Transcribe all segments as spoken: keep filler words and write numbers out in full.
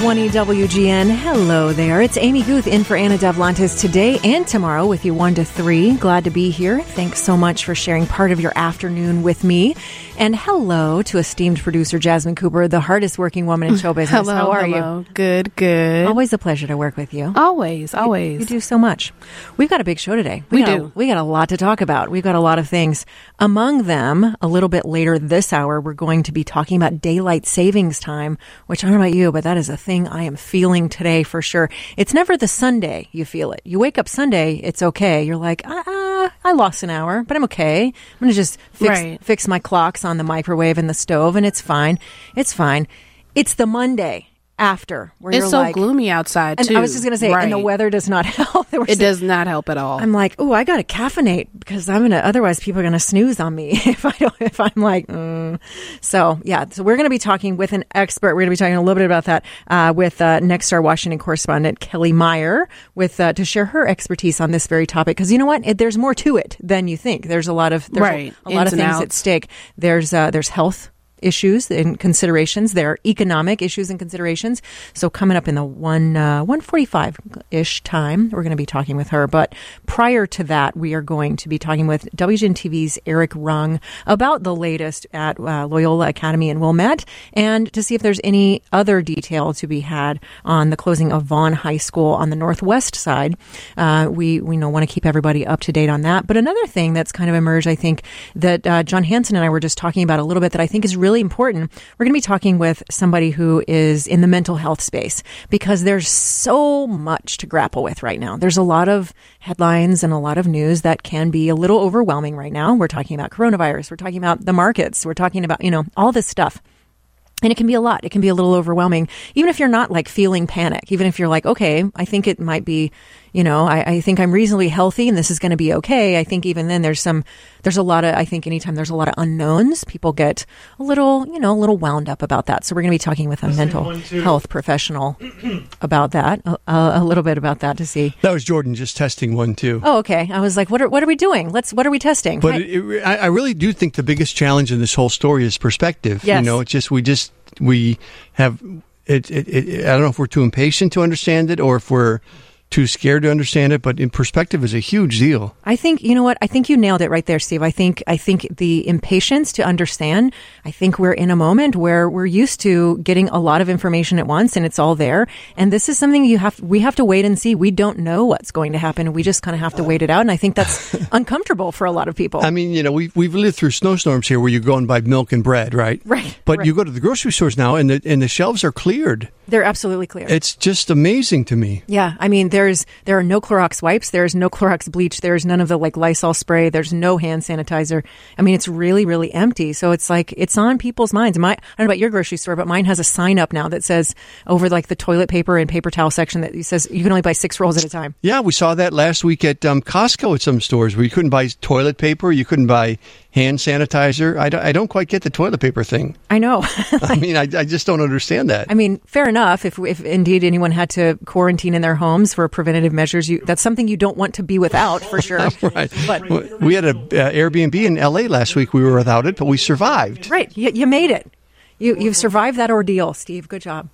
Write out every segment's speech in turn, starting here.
twenty W G N. Hello there. It's Amy Guth in for Anna Davlantis today and tomorrow with you one to three. Glad to be here. Thanks so much for sharing part of your afternoon with me. And hello to esteemed producer Jasmine Cooper, the hardest working woman in show business. hello, How are hello. you? Good, good. Always a pleasure to work with you. Always, always. You, you do so much. We've got a big show today. We, we got do. A, we got a lot to talk about. We've got a lot of things. Among them, a little bit later this hour, we're going to be talking about daylight savings time, which I don't know about you, but that is a thing I am feeling today for sure. It's never the Sunday you feel it. You wake up Sunday, it's okay. You're like, ah, ah I lost an hour, but I'm okay. I'm going to just fix, right. fix my clocks on the microwave and the stove, and it's fine. It's fine. It's the Monday after where it's you're so like, gloomy outside and too. I was just going to say, right. and the weather does not help. It does not help at all. I'm like, oh, I got to caffeinate because I'm gonna. Otherwise, people are gonna snooze on me if I don't. If I'm like, mm. so yeah. So we're gonna be talking with an expert. We're gonna be talking a little bit about that uh, with uh, Nexstar Washington correspondent Kelly Meyer, with uh, to share her expertise on this very topic. Because you know what, it, there's more to it than you think. There's a lot of there's right. a, a lot of things outs. at stake. There's uh, there's health issues and considerations. There are economic issues and considerations. So coming up in the one uh, one forty-five ish time, we're going to be talking with her. But prior to that, we are going to be talking with W G N T V's Eric Rung about the latest at uh, Loyola Academy in Wilmette, and to see if there's any other detail to be had on the closing of Vaughn High School on the northwest side. Uh, we we know want to keep everybody up to date on that. But another thing that's kind of emerged, I think, that uh, John Hanson and I were just talking about a little bit that I think is really really important. We're going to be talking with somebody who is in the mental health space, because there's so much to grapple with right now. There's a lot of headlines and a lot of news that can be a little overwhelming right now. We're talking about coronavirus. We're talking about the markets. We're talking about, you know, all this stuff. And it can be a lot. It can be a little overwhelming, even if you're not like feeling panic, even if you're like, okay, I think it might be, you know, I, I think I'm reasonably healthy and this is going to be okay. I think even then there's some, there's a lot of, I think anytime there's a lot of unknowns, people get a little, you know, a little wound up about that. So we're going to be talking with a mental health professional about that, a, a little bit about that to see. That was Jordan just testing one too. Oh, okay. I was like, what are, what are we doing? Let's, what are we testing? But I, it, it, I really do think the biggest challenge in this whole story is perspective. Yes. You know, it's just, we just, we have, it, it, it, I don't know if we're too impatient to understand it or if we're too scared to understand it, but in perspective is a huge deal. I think, you know what, I think you nailed it right there, Steve. I think, I think the impatience to understand, I think we're in a moment where we're used to getting a lot of information at once and it's all there. And this is something you have, we have to wait and see. We don't know what's going to happen. We just kind of have to wait it out. And I think that's uncomfortable for a lot of people. I mean, you know, we've, we've lived through snowstorms here where you go and buy milk and bread, right? Right. But right. you go to the grocery stores now and the, and the shelves are cleared. They're absolutely clear. It's just amazing to me. Yeah. I mean, there's, there are no Clorox wipes. There's no Clorox bleach. There's none of the like Lysol spray. There's no hand sanitizer. I mean, it's really, really empty. So it's like, it's on people's minds. My, I don't know about your grocery store, but mine has a sign up now that says over like the toilet paper and paper towel section that says you can only buy six rolls at a time. Yeah. We saw that last week at um, Costco at some stores where you couldn't buy toilet paper. You couldn't buy hand sanitizer. I don't, I don't quite get the toilet paper thing. I know. I mean, I, I just don't understand that. I mean, fair enough. If, if indeed anyone had to quarantine in their homes for preventative measures, you, that's something you don't want to be without, for sure. Right. But we had a uh, Airbnb in L A last week. We were without it, but we survived. Right. You, you made it. You, you've survived that ordeal, Steve. Good job.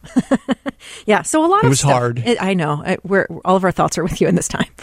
Yeah. So a lot it of was stuff. hard. It, I know. It, we're, all of our thoughts are with you in this time.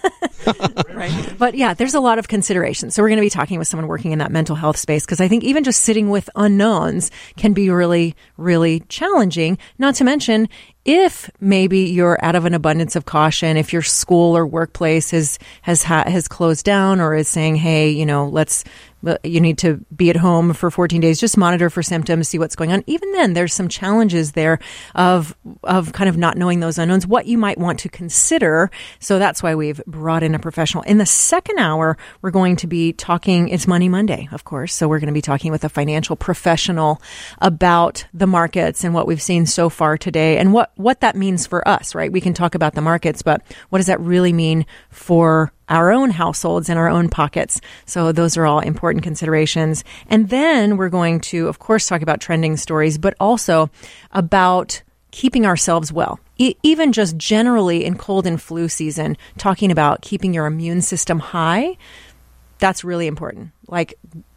Right. But yeah, there's a lot of consideration. So we're going to be talking with someone working in that mental health space, because I think even just sitting with unknowns can be really, really challenging. Not to mention, if maybe you're out of an abundance of caution, if your school or workplace has has ha- has closed down or is saying, hey, you know, let's you need to be at home for fourteen days, just monitor for symptoms, see what's going on. Even then, there's some challenges there of of kind of not knowing those unknowns, what you might want to consider. So that's why we've brought in a professional. In the second hour, we're going to be talking, it's Money Monday, of course. So we're going to be talking with a financial professional about the markets and what we've seen so far today and what, what that means for us, right? We can talk about the markets, but what does that really mean for our own households and our own pockets? So those are all important considerations. And then we're going to, of course, talk about trending stories, but also about keeping ourselves well. E- even just generally in cold and flu season, talking about keeping your immune system high, that's really important. Like,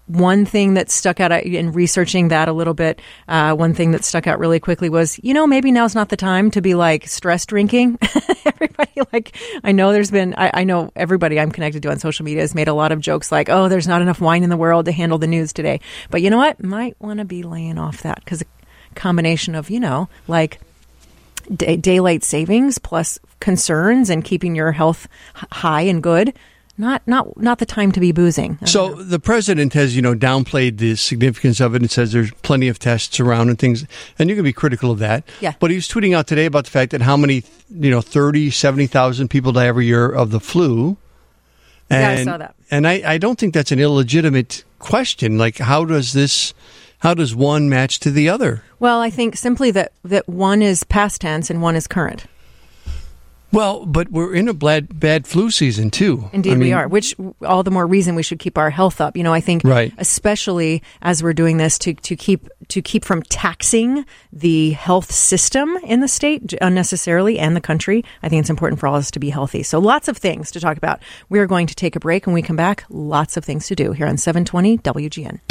one thing that stuck out in researching that a little bit, uh, one thing that stuck out really quickly was, you know, maybe now's not the time to be like stress drinking. Everybody, like, I know there's been, I, I know everybody I'm connected to on social media has made a lot of jokes like, oh, there's not enough wine in the world to handle the news today. But you know what? Might want to be laying off that, because a combination of, you know, like day, daylight savings plus concerns and keeping your health high and good. Not not not the time to be boozing. So know. The president has, you know, downplayed the significance of it and says there's plenty of tests around and things, and you can be critical of that. Yeah. But he was tweeting out today about the fact that how many, you know, thirty, seventy thousand people die every year of the flu. And, yeah, I saw that. And I, I don't think that's an illegitimate question. Like, how does this, how does one match to the other? Well, I think simply that, that one is past tense and one is current. Well, but we're in a bad, bad flu season, too. Indeed, I mean, we are, which all the more reason we should keep our health up. You know, I think right. especially as we're doing this to, to keep to keep from taxing the health system in the state unnecessarily and the country, I think it's important for all of us to be healthy. So lots of things to talk about. We are going to take a break. When we come back, lots of things to do here on seven twenty W G N.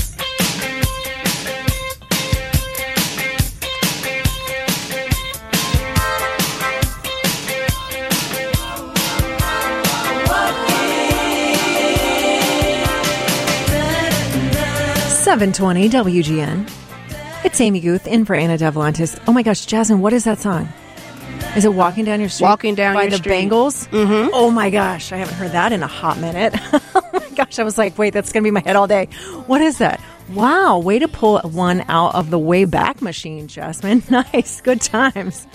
seven twenty W G N. It's Amy Guth in for Anna Devlantis. Oh my gosh, Jasmine, what is that song? Is it Walking Down Your Street? Walking Down by Your the Street. Bangles? Mm-hmm. Oh my gosh, I haven't heard that in a hot minute. Oh my gosh, I was like, wait, that's going to be my head all day. What is that? Wow, way to pull one out of the way back machine, Jasmine. Nice, good times.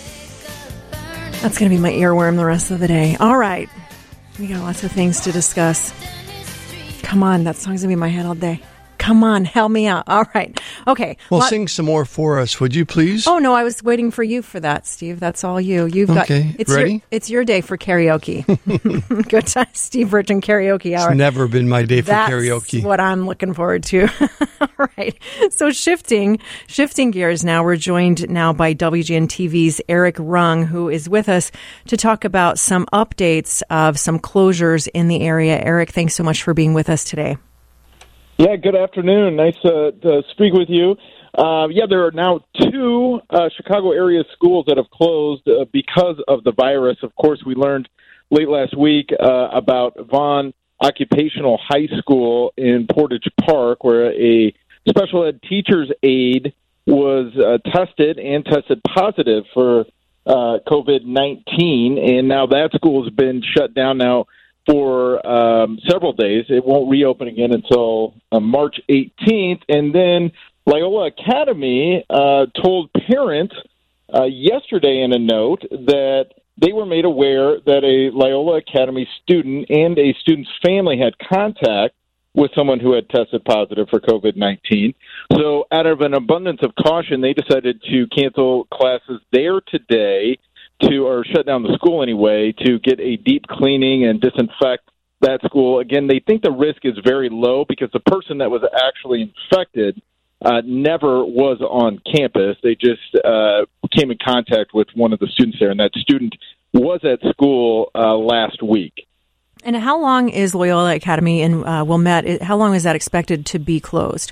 That's going to be my earworm the rest of the day. All right, we got lots of things to discuss. Come on, that song's going to be in my head all day. Come on, help me out. All right. Okay. Well, Lot- sing some more for us, would you please? Oh, no, I was waiting for you for that, Steve. That's all you. You've got Okay, it's ready? Your, it's your day for karaoke. Good time, Steve Virgin Karaoke Hour. It's never been my day for That's karaoke. what I'm looking forward to. All right. So shifting, shifting gears now, we're joined now by W G N T V's Eric Rung, who is with us to talk about some updates of some closures in the area. Eric, thanks so much for being with us today. Yeah, good afternoon. Nice uh, to speak with you. Uh, yeah, there are now two uh, Chicago area schools that have closed uh, because of the virus. Of course, we learned late last week uh, about Vaughn Occupational High School in Portage Park, where a special ed teacher's aide was uh, tested and tested positive for uh, COVID nineteen, and now that school has been shut down now for um, several days. It won't reopen again until uh, March eighteenth. And then Loyola Academy uh, told parents uh, yesterday in a note that they were made aware that a Loyola Academy student and a student's family had contact with someone who had tested positive for COVID nineteen. So out of an abundance of caution, they decided to cancel classes there today, to or shut down the school anyway, to get a deep cleaning and disinfect that school. Again, they think the risk is very low because the person that was actually infected uh, never was on campus. They just uh, came in contact with one of the students there, and that student was at school uh, last week. And how long is Loyola Academy in uh, Wilmette? How long is that expected to be closed?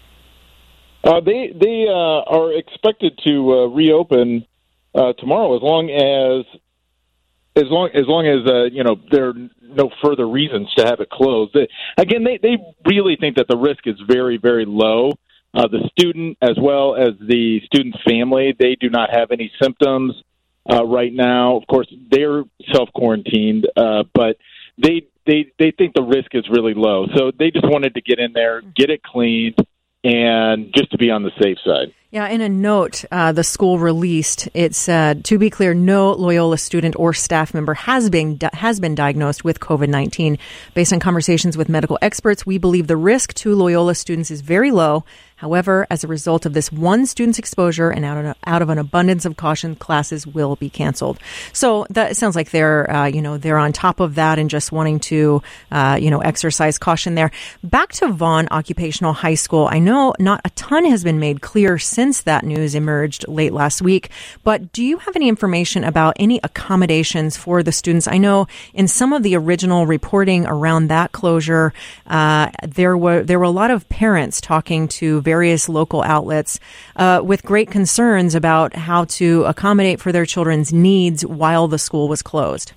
Uh, they they uh, are expected to uh, reopen Uh, tomorrow, as long as as long as long as uh, you know there are no further reasons to have it closed. They, again, they they really think that the risk is very very low. Uh, the student, as well as the student's family, they do not have any symptoms uh, right now. Of course, they're self quarantined, uh, but they they they think the risk is really low. So they just wanted to get in there, get it cleaned, and just to be on the safe side. Yeah, in a note uh, the school released, it said, to be clear, no Loyola student or staff member has been has been diagnosed with COVID nineteen. Based on conversations with medical experts, we believe the risk to Loyola students is very low. However, as a result of this one student's exposure and out of, out of an abundance of caution, classes will be canceled. So that it sounds like they're, uh, you know, they're on top of that and just wanting to, uh, you know, exercise caution there. Back to Vaughn Occupational High School. I know not a ton has been made clear since since that news emerged late last week. But do you have any information about any accommodations for the students? I know in some of the original reporting around that closure, uh, there were there were a lot of parents talking to various local outlets uh, with great concerns about how to accommodate for their children's needs while the school was closed.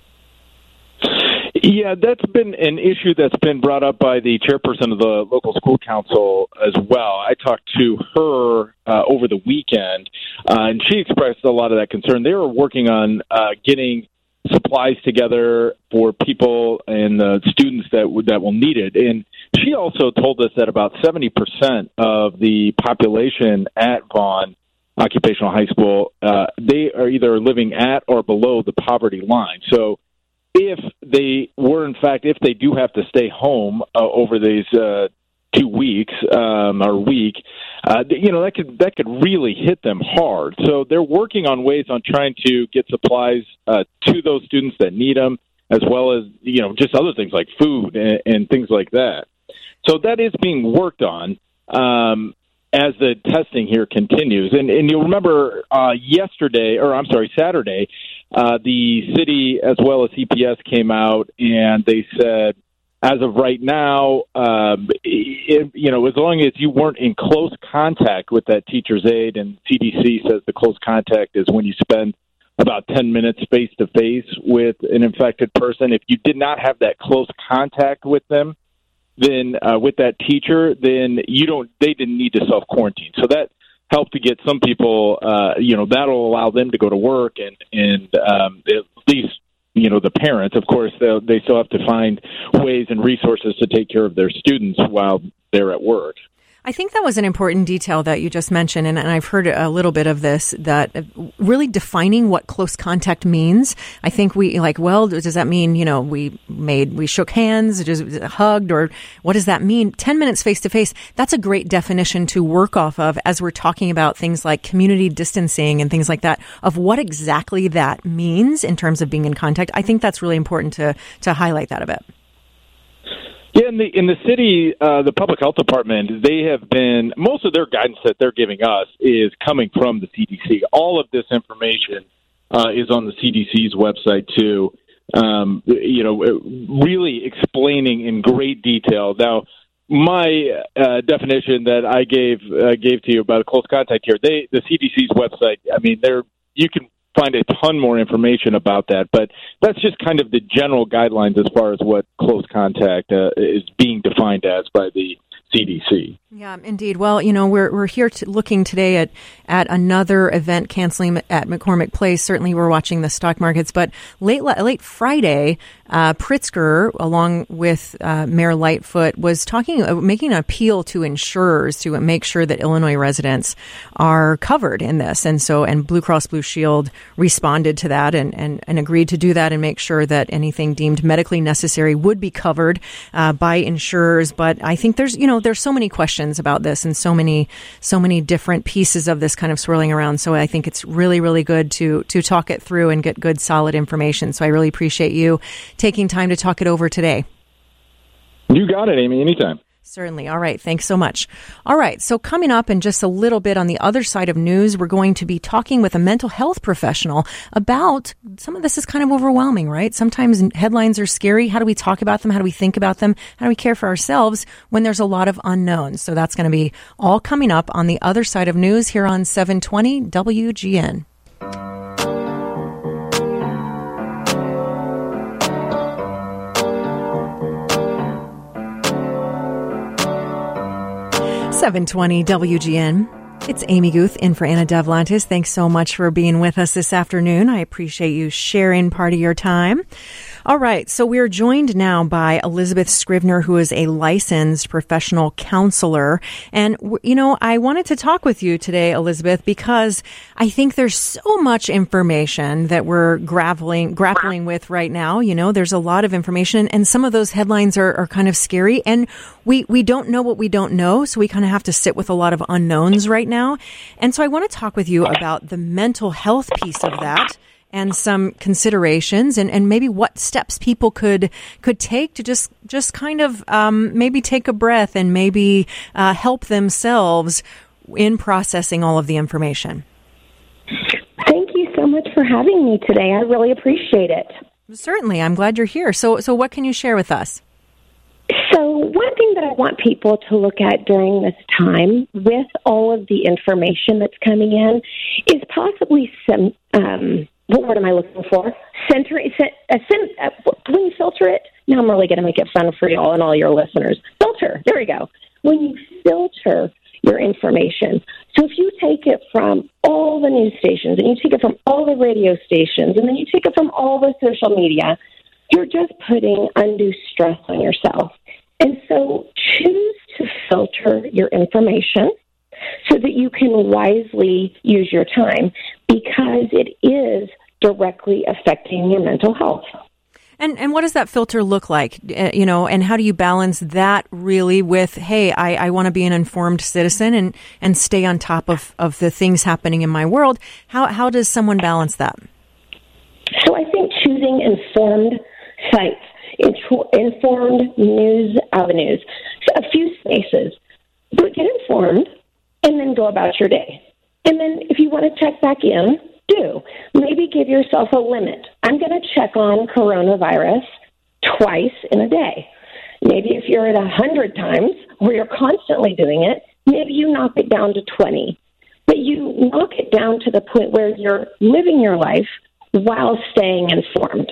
Yeah, that's been an issue that's been brought up by the chairperson of the local school council as well. I talked to her uh, over the weekend, uh, and she expressed a lot of that concern. They were working on uh, getting supplies together for people and the students that w- that will need it. And she also told us that about seventy percent of the population at Vaughn Occupational High School, uh, they are either living at or below the poverty line. So if they were, in fact, if they do have to stay home uh, over these uh, two weeks um, or week, uh, you know, that could that could really hit them hard. So they're working on ways on trying to get supplies uh, to those students that need them, as well as, you know, just other things like food and, and things like that. So that is being worked on um, as the testing here continues. And, and you'll remember uh, yesterday, or I'm sorry, Saturday, Uh, the city as well as C P S came out and they said, as of right now, um, if, you know, as long as you weren't in close contact with that teacher's aide, and C D C says the close contact is when you spend about ten minutes face to face with an infected person. If you did not have that close contact with them, then uh, with that teacher, then you don't. They didn't need to self quarantine. So that help to get some people, uh, you know, that'll allow them to go to work, and, and um, at least, you know, the parents, of course, they still have to find ways and resources to take care of their students while they're at work. I think that was an important detail that you just mentioned, and, and I've heard a little bit of this, that really defining what close contact means. I think we, like, well, does that mean, you know, we made, we shook hands, just hugged, or what does that mean? ten minutes face to face, that's a great definition to work off of as we're talking about things like community distancing and things like that, of what exactly that means in terms of being in contact. I think that's really important to, to highlight that a bit. Yeah, in the in the city, uh, the public health department, they have been, most of their guidance that they're giving us is coming from the C D C. All of this information uh, is on the C D C's website too. Um, you know, really explaining in great detail. Now, my uh, definition that I gave uh, gave to you about close contact here, they the C D C's website. I mean, there you can find a ton more information about that, but that's just kind of the general guidelines as far as what close contact uh, is being defined as by the C D C. Yeah, indeed. Well, you know, we're we're here to, looking today at at another event canceling at McCormick Place. Certainly, we're watching the stock markets, but late late Friday, uh, Pritzker, along with uh, Mayor Lightfoot, was talking, uh, making an appeal to insurers to make sure that Illinois residents are covered in this, and so and Blue Cross Blue Shield responded to that and and, and agreed to do that and make sure that anything deemed medically necessary would be covered uh, by insurers. But I think there's you know there's so many questions about this and so many so many different pieces of this kind of swirling around. So I think it's really, really good to to talk it through and get good, solid information. So I really appreciate you taking time to talk it over today. You got it, Amy. Anytime. Certainly. All right. Thanks so much. All right. So coming up in just a little bit on the other side of news, we're going to be talking with a mental health professional about some of this is kind of overwhelming, right? Sometimes headlines are scary. How do we talk about them? How do we think about them? How do we care for ourselves when there's a lot of unknowns? So that's going to be all coming up on the other side of news here on seven twenty W G N. seven twenty W G N. It's Amy Guth in for Anna Devlantis. Thanks so much for being with us this afternoon. I appreciate you sharing part of your time. All right, so we're joined now by Elizabeth Scrivner, who is a licensed professional counselor. And, you know, I wanted to talk with you today, Elizabeth, because I think there's so much information that we're grappling, grappling with right now. You know, there's a lot of information, and some of those headlines are, are kind of scary. And we, we don't know what we don't know, so we kind of have to sit with a lot of unknowns right now. And so I want to talk with you about the mental health piece of that, and some considerations, and, and maybe what steps people could could take to just just kind of um, maybe take a breath and maybe uh, help themselves in processing all of the information. Thank you so much for having me today. I really appreciate it. Certainly. I'm glad you're here. So, so what can you share with us? So one thing that I want people to look at during this time with all of the information that's coming in is possibly some, um, what word am I looking for? Center, uh, uh, when you filter it, now I'm really going to make it fun for you all and all your listeners. Filter, there we go. When you filter your information, so if you take it from all the news stations and you take it from all the radio stations and then you take it from all the social media, you're just putting undue stress on yourself. And so choose to filter your information so that you can wisely use your time, because it is directly affecting your mental health. And and what does that filter look like? Uh, you know, and how do you balance that really with, hey, I, I want to be an informed citizen and, and stay on top of, of the things happening in my world? How how does someone balance that? So I think choosing informed sites, informed news avenues, a few spaces, but get informed and then go about your day. And then if you want to check back in, do. Maybe give yourself a limit. I'm going to check on coronavirus twice in a day. Maybe if you're at one hundred times where you're constantly doing it, maybe you knock it down to twenty. But you knock it down to the point where you're living your life while staying informed.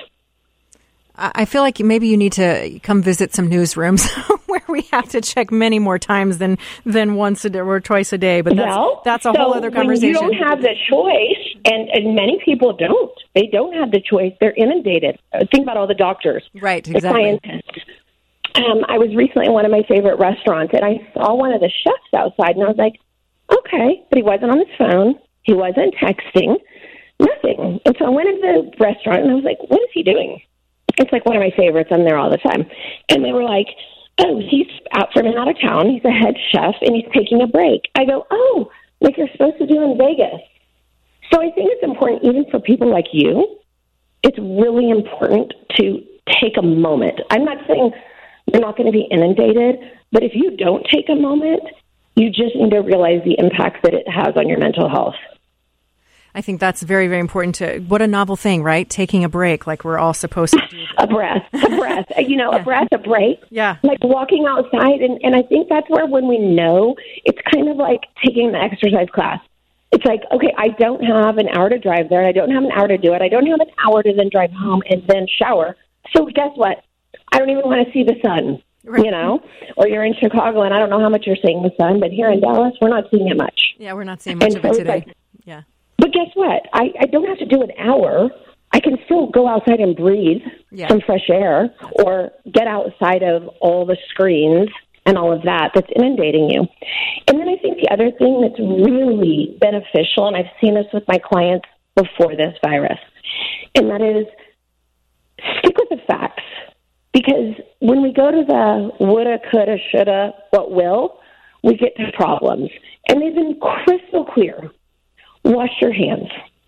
I feel like maybe you need to come visit some newsrooms where we have to check many more times than, than once a day or twice a day. But that's, well, that's a so whole other conversation. When you don't have the choice, and, and many people don't. They don't have the choice. They're inundated. Think about all the doctors. Right, exactly. The scientists. Um, I was recently in one of my favorite restaurants, and I saw one of the chefs outside, and I was like, okay. But he wasn't on his phone. He wasn't texting. Nothing. And so I went into the restaurant, and I was like, what is he doing? It's like one of my favorites. I'm there all the time. And they were like, oh, he's out from out of town. He's a head chef, and he's taking a break. I go, oh, like you're supposed to do in Vegas. So I think it's important, even for people like you, it's really important to take a moment. I'm not saying you're not going to be inundated, but if you don't take a moment, you just need to realize the impact that it has on your mental health. I think that's very, very important to, what a novel thing, right? Taking a break like we're all supposed to do. a breath, a breath, you know, yeah. a breath, a break. Yeah. Like walking outside. And, and I think that's where when we know, it's kind of like taking the exercise class. It's like, okay, I don't have an hour to drive there. I don't have an hour to do it. I don't have an hour to then drive home and then shower. So guess what? I don't even want to see the sun, right. You know? Or you're in Chicago and I don't know how much you're seeing the sun, but here in Dallas, we're not seeing it much. Yeah, we're not seeing much and of so it today. Like, yeah. But guess what? I, I don't have to do an hour. I can still go outside and breathe yeah. some fresh air or get outside of all the screens and all of that that's inundating you. And then I think the other thing that's really beneficial, and I've seen this with my clients before this virus, and that is stick with the facts. Because when we go to the woulda, coulda, shoulda, what will, we get to problems. And they've been crystal clear. Wash your hands.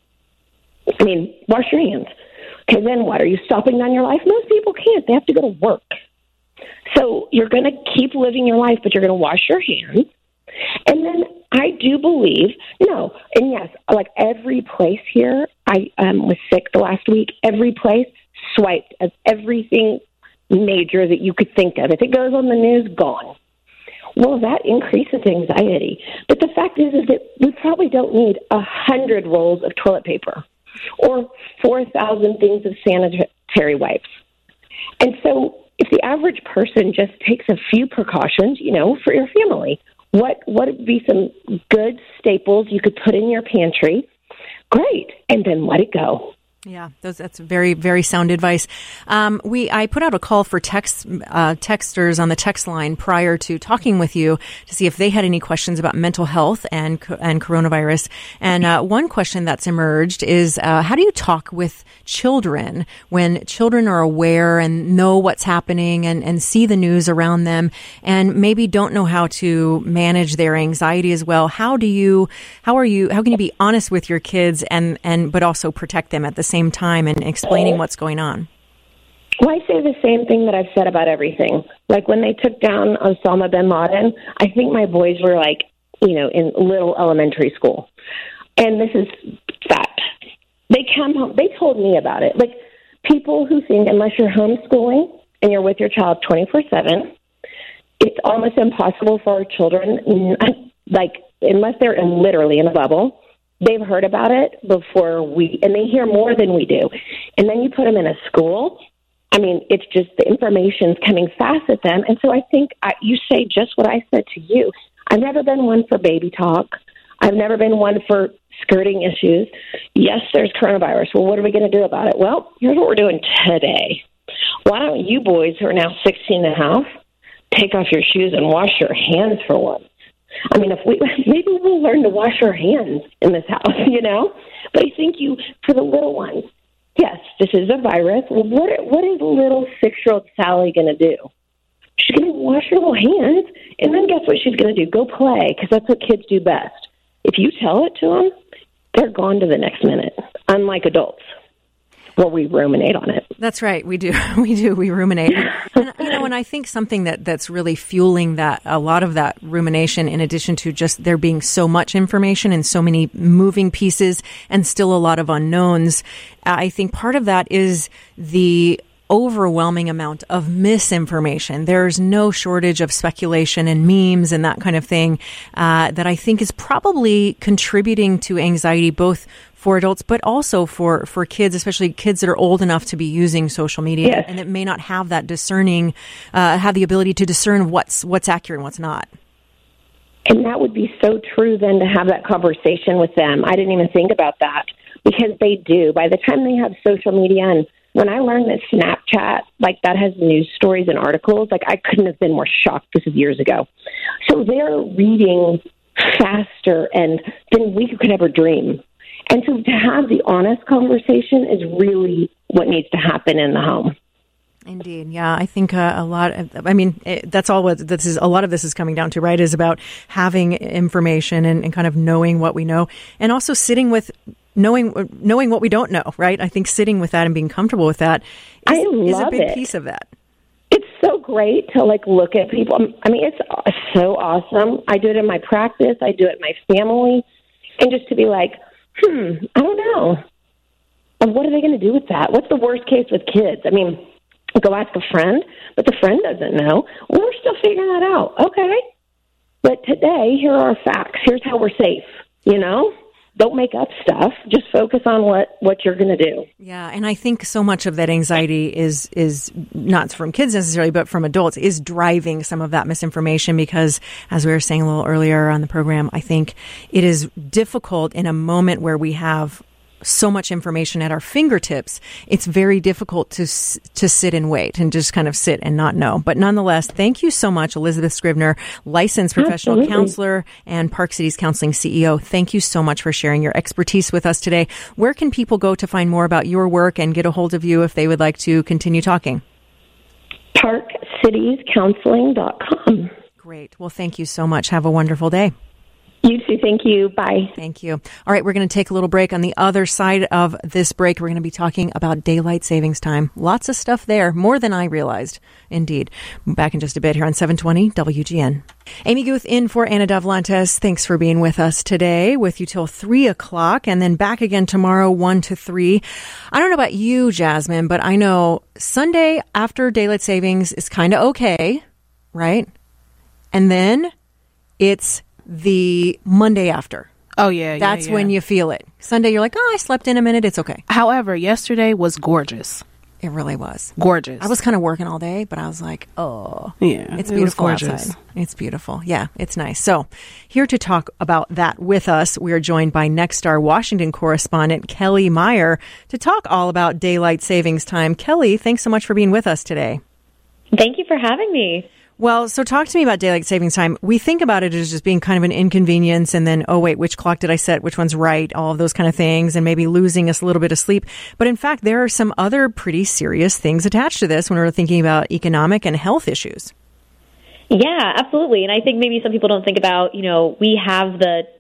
I mean, wash your hands. Okay, then what? Are you stopping down your life? Most people can't. They have to go to work. So you're going to keep living your life, but you're going to wash your hands. And then I do believe, no, and yes, like every place here, I um, was sick the last week, every place swiped of everything major that you could think of. If it goes on the news, gone. Well, that increases anxiety. But the fact is, is that we probably don't need a hundred rolls of toilet paper or four thousand things of sanitary wipes. And so if the average person just takes a few precautions, you know, for your family, what, what would be some good staples you could put in your pantry? Great. And then let it go. Yeah, those, that's very, very sound advice. Um, we I put out a call for text uh, texters on the text line prior to talking with you to see if they had any questions about mental health and and coronavirus. And uh, one question that's emerged is uh, how do you talk with children when children are aware and know what's happening and, and see the news around them and maybe don't know how to manage their anxiety as well? How do you? How are you? How can you be honest with your kids and and but also protect them at the same same time and explaining what's going on? Well, I say the same thing that I've said about everything. Like when they took down Osama bin Laden, I think my boys were like, you know, in little elementary school. And this is fact. They come home. They told me about it. Like, people who think unless you're homeschooling and you're with your child twenty-four seven, it's almost impossible for our children, like, unless they're in, literally in a bubble, they've heard about it before we, and they hear more than we do. And then you put them in a school. I mean, it's just the information's coming fast at them. And so I think I, you say just what I said to you. I've never been one for baby talk. I've never been one for skirting issues. Yes, there's coronavirus. Well, what are we going to do about it? Well, here's what we're doing today. Why don't you boys who are now sixteen and a half take off your shoes and wash your hands for once? I mean, if we maybe we'll learn to wash our hands in this house, you know. But I think you, for the little ones, yes, this is a virus. Well, what what is little six-year-old Sally going to do? She's going to wash her little hands, and then guess what she's going to do? Go play, because that's what kids do best. If you tell it to them, they're gone to the next minute, unlike adults. Well, we ruminate on it. That's right. We do. We do. We ruminate. And, you know, and I think something that, that's really fueling that, a lot of that rumination, in addition to just there being so much information and so many moving pieces and still a lot of unknowns, I think part of that is the overwhelming amount of misinformation. There's no shortage of speculation and memes and that kind of thing uh, that I think is probably contributing to anxiety, both for adults, but also for, for kids, especially kids that are old enough to be using social media yes. and that may not have that discerning, uh, have the ability to discern what's what's accurate and what's not. And that would be so true then to have that conversation with them. I didn't even think about that, because they do. By the time they have social media, and when I learned that Snapchat, like, that has news stories and articles, like, I couldn't have been more shocked. This is years ago. So they're reading faster and than we could ever dream. And so to have the honest conversation is really what needs to happen in the home. Indeed. Yeah. I think uh, a lot of, I mean, it, that's all what this is. A lot of this is coming down to, right, is about having information and, and kind of knowing what we know, and also sitting with knowing, knowing what we don't know, right? I think sitting with that and being comfortable with that is, I love is a big it. piece of that. It's so great to, like, look at people. I mean, it's so awesome. I do it in my practice. I do it in my family. And just to be like, hmm, I don't know. And what are they going to do with that? What's the worst case with kids? I mean, go ask a friend, but the friend doesn't know. We're still figuring that out. Okay. But today, here are our facts. Here's how we're safe, you know? Don't make up stuff. Just focus on what, what you're going to do. Yeah, and I think so much of that anxiety is is not from kids necessarily, but from adults, is driving some of that misinformation, because, as we were saying a little earlier on the program, I think it is difficult in a moment where we have so much information at our fingertips. It's very difficult to to sit and wait and just kind of sit and not know. But nonetheless, thank you so much, Elizabeth Scribner, licensed professional Absolutely. counselor and Park Cities Counseling C E O. Thank you so much for sharing your expertise with us today. Where can people go to find more about your work and get a hold of you if they would like to continue talking? park cities counseling dot com. Great. Well, thank you so much. Have a wonderful day. You too. Thank you. Bye. Thank you. All right, we're going to take a little break. On the other side of this break, we're going to be talking about daylight savings time. Lots of stuff there, more than I realized. Indeed. Back in just a bit here on seven twenty W G N. Amy Guth in for Anna Davlantes. Thanks for being with us today, with you till three o'clock, and then back again tomorrow, one to three. I don't know about you, Jasmine, but I know Sunday after daylight savings is kind of okay, right? And then it's the Monday after. Oh, yeah. That's yeah, yeah. when you feel it. Sunday, you're like, oh, I slept in a minute. It's okay. However, yesterday was gorgeous. It really was. Gorgeous. I was kind of working all day, but I was like, oh, yeah, it's it beautiful was gorgeous. outside. It's beautiful. Yeah, it's nice. So here to talk about that with us, we are joined by Nexstar Washington correspondent Kelly Meyer to talk all about daylight savings time. Kelly, thanks so much for being with us today. Thank you for having me. Well, so talk to me about daylight savings time. We think about it as just being kind of an inconvenience, and then, oh, wait, which clock did I set? Which one's right? All of those kind of things, and maybe losing us a little bit of sleep. But in fact, there are some other pretty serious things attached to this when we're thinking about economic and health issues. Yeah, absolutely. And I think maybe some people don't think about, you know, we have the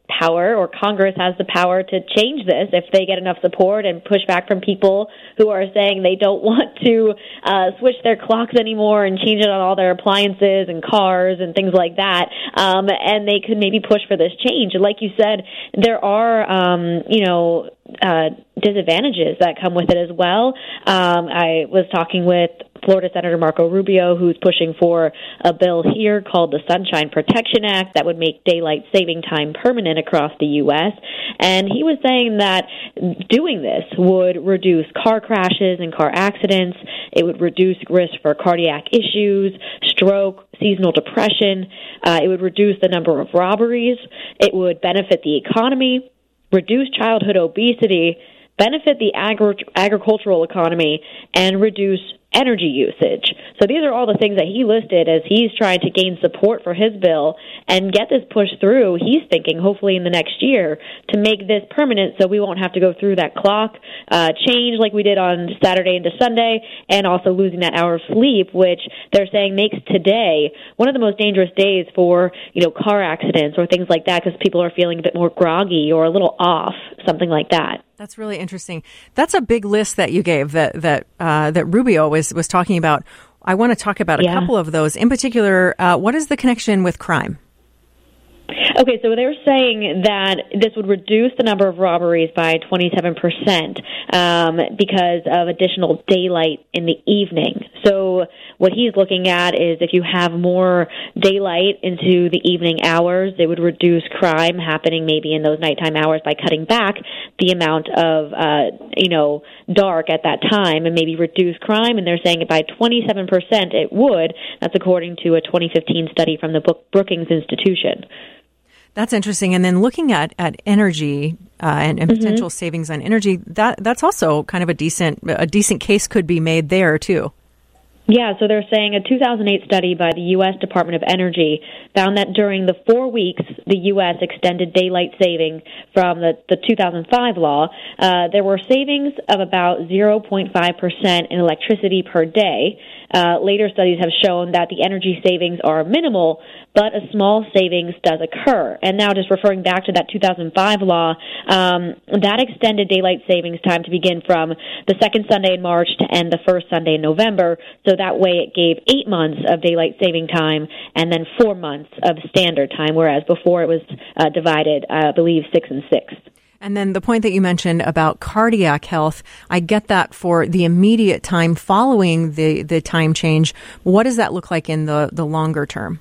power, or Congress has the power to change this if they get enough support and pushback from people who are saying they don't want to uh, switch their clocks anymore and change it on all their appliances and cars and things like that. Um, and they could maybe push for this change. And like you said, there are, um, you know, uh, disadvantages that come with it as well. Um, I was talking with Florida Senator Marco Rubio, who's pushing for a bill here called the Sunshine Protection Act that would make daylight saving time permanent across the U S. And he was saying that doing this would reduce car crashes and car accidents. It would reduce risk for cardiac issues, stroke, seasonal depression. Uh, it would reduce the number of robberies. It would benefit the economy, reduce childhood obesity, benefit the agri- agricultural economy, and reduce energy usage. So these are all the things that he listed as he's trying to gain support for his bill and get this pushed through. He's thinking hopefully in the next year to make this permanent so we won't have to go through that clock uh, change like we did on Saturday into Sunday, and also losing that hour of sleep, which they're saying makes today one of the most dangerous days for, you know, car accidents or things like that, because people are feeling a bit more groggy or a little off, something like that. That's really interesting. That's a big list that you gave that that uh, that Rubio was was talking about. I want to talk about a yeah. couple of those. In particular, uh, what is the connection with crime? Okay, so they're saying that this would reduce the number of robberies by twenty-seven percent um, because of additional daylight in the evening. So what he's looking at is if you have more daylight into the evening hours, it would reduce crime happening maybe in those nighttime hours by cutting back the amount of, uh, you know, dark at that time, and maybe reduce crime. And they're saying by twenty-seven percent it would. That's according to a twenty fifteen study from the Brookings Institution. That's interesting. And then looking at, at energy uh, and, and potential mm-hmm. savings on energy, that that's also kind of a decent a decent case could be made there too. Yeah, so they're saying a two thousand eight study by the U S Department of Energy found that during the four weeks the U S extended daylight saving from the, the two thousand five law, uh, there were savings of about zero point five percent in electricity per day. Uh, later studies have shown that the energy savings are minimal, but a small savings does occur. And now just referring back to that two thousand five law, um, that extended daylight savings time to begin from the second Sunday in March to end the first Sunday in November. So that way it gave eight months of daylight saving time and then four months of standard time, whereas before it was uh, divided, uh, I believe, six and six. And then the point that you mentioned about cardiac health, I get that for the immediate time following the, the time change. What does that look like in the, the longer term?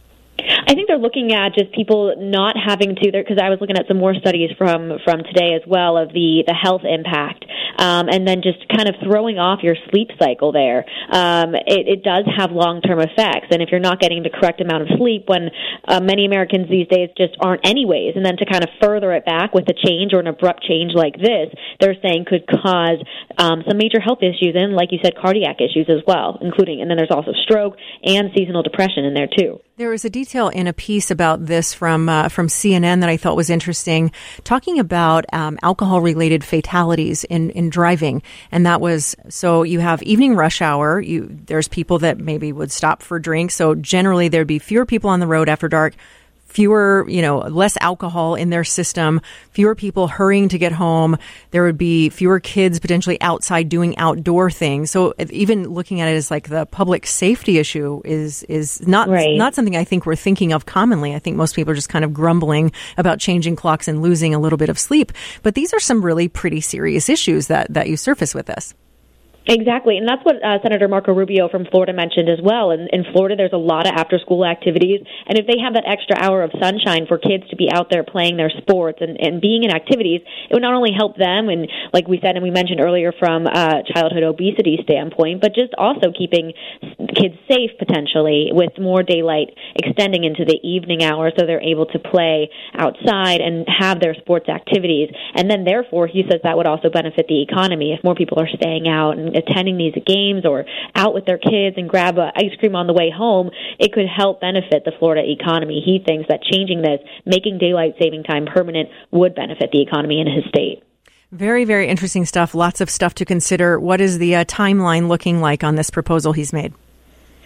I think they're looking at just people not having to, because I was looking at some more studies from, from today as well of the, the health impact, um, and then just kind of throwing off your sleep cycle there. Um, it, it does have long-term effects, and if you're not getting the correct amount of sleep, when uh, many Americans these days just aren't anyways, and then to kind of further it back with a change or an abrupt change like this, they're saying could cause um, some major health issues and, like you said, cardiac issues as well, including, and then there's also stroke and seasonal depression in there too. There was a detail in a piece about this from uh, from C N N that I thought was interesting, talking about um, alcohol-related fatalities in, in driving. And that was, so you have evening rush hour. You There's people that maybe would stop for drinks. So generally there'd be fewer people on the road after dark, fewer, you know, less alcohol in their system, fewer people hurrying to get home. There would be fewer kids potentially outside doing outdoor things. So even looking at it as like the public safety issue is is not right. not something I think we're thinking of commonly. I think most people are just kind of grumbling about changing clocks and losing a little bit of sleep. But these are some really pretty serious issues that, that you surface with this. Exactly, and that's what uh, Senator Marco Rubio from Florida mentioned as well. In, in Florida, there's a lot of after-school activities, and if they have that extra hour of sunshine for kids to be out there playing their sports and, and being in activities, it would not only help them, and like we said and we mentioned earlier from a childhood obesity standpoint, but just also keeping kids safe potentially with more daylight extending into the evening hours so they're able to play outside and have their sports activities. And then, therefore, he says that would also benefit the economy if more people are staying out and attending these games or out with their kids and grab a ice cream on the way home. It could help benefit the Florida economy. He thinks that changing this, making daylight saving time permanent, would benefit the economy in his state. Very, very interesting stuff. Lots of stuff to consider. What is the uh, timeline looking like on this proposal he's made?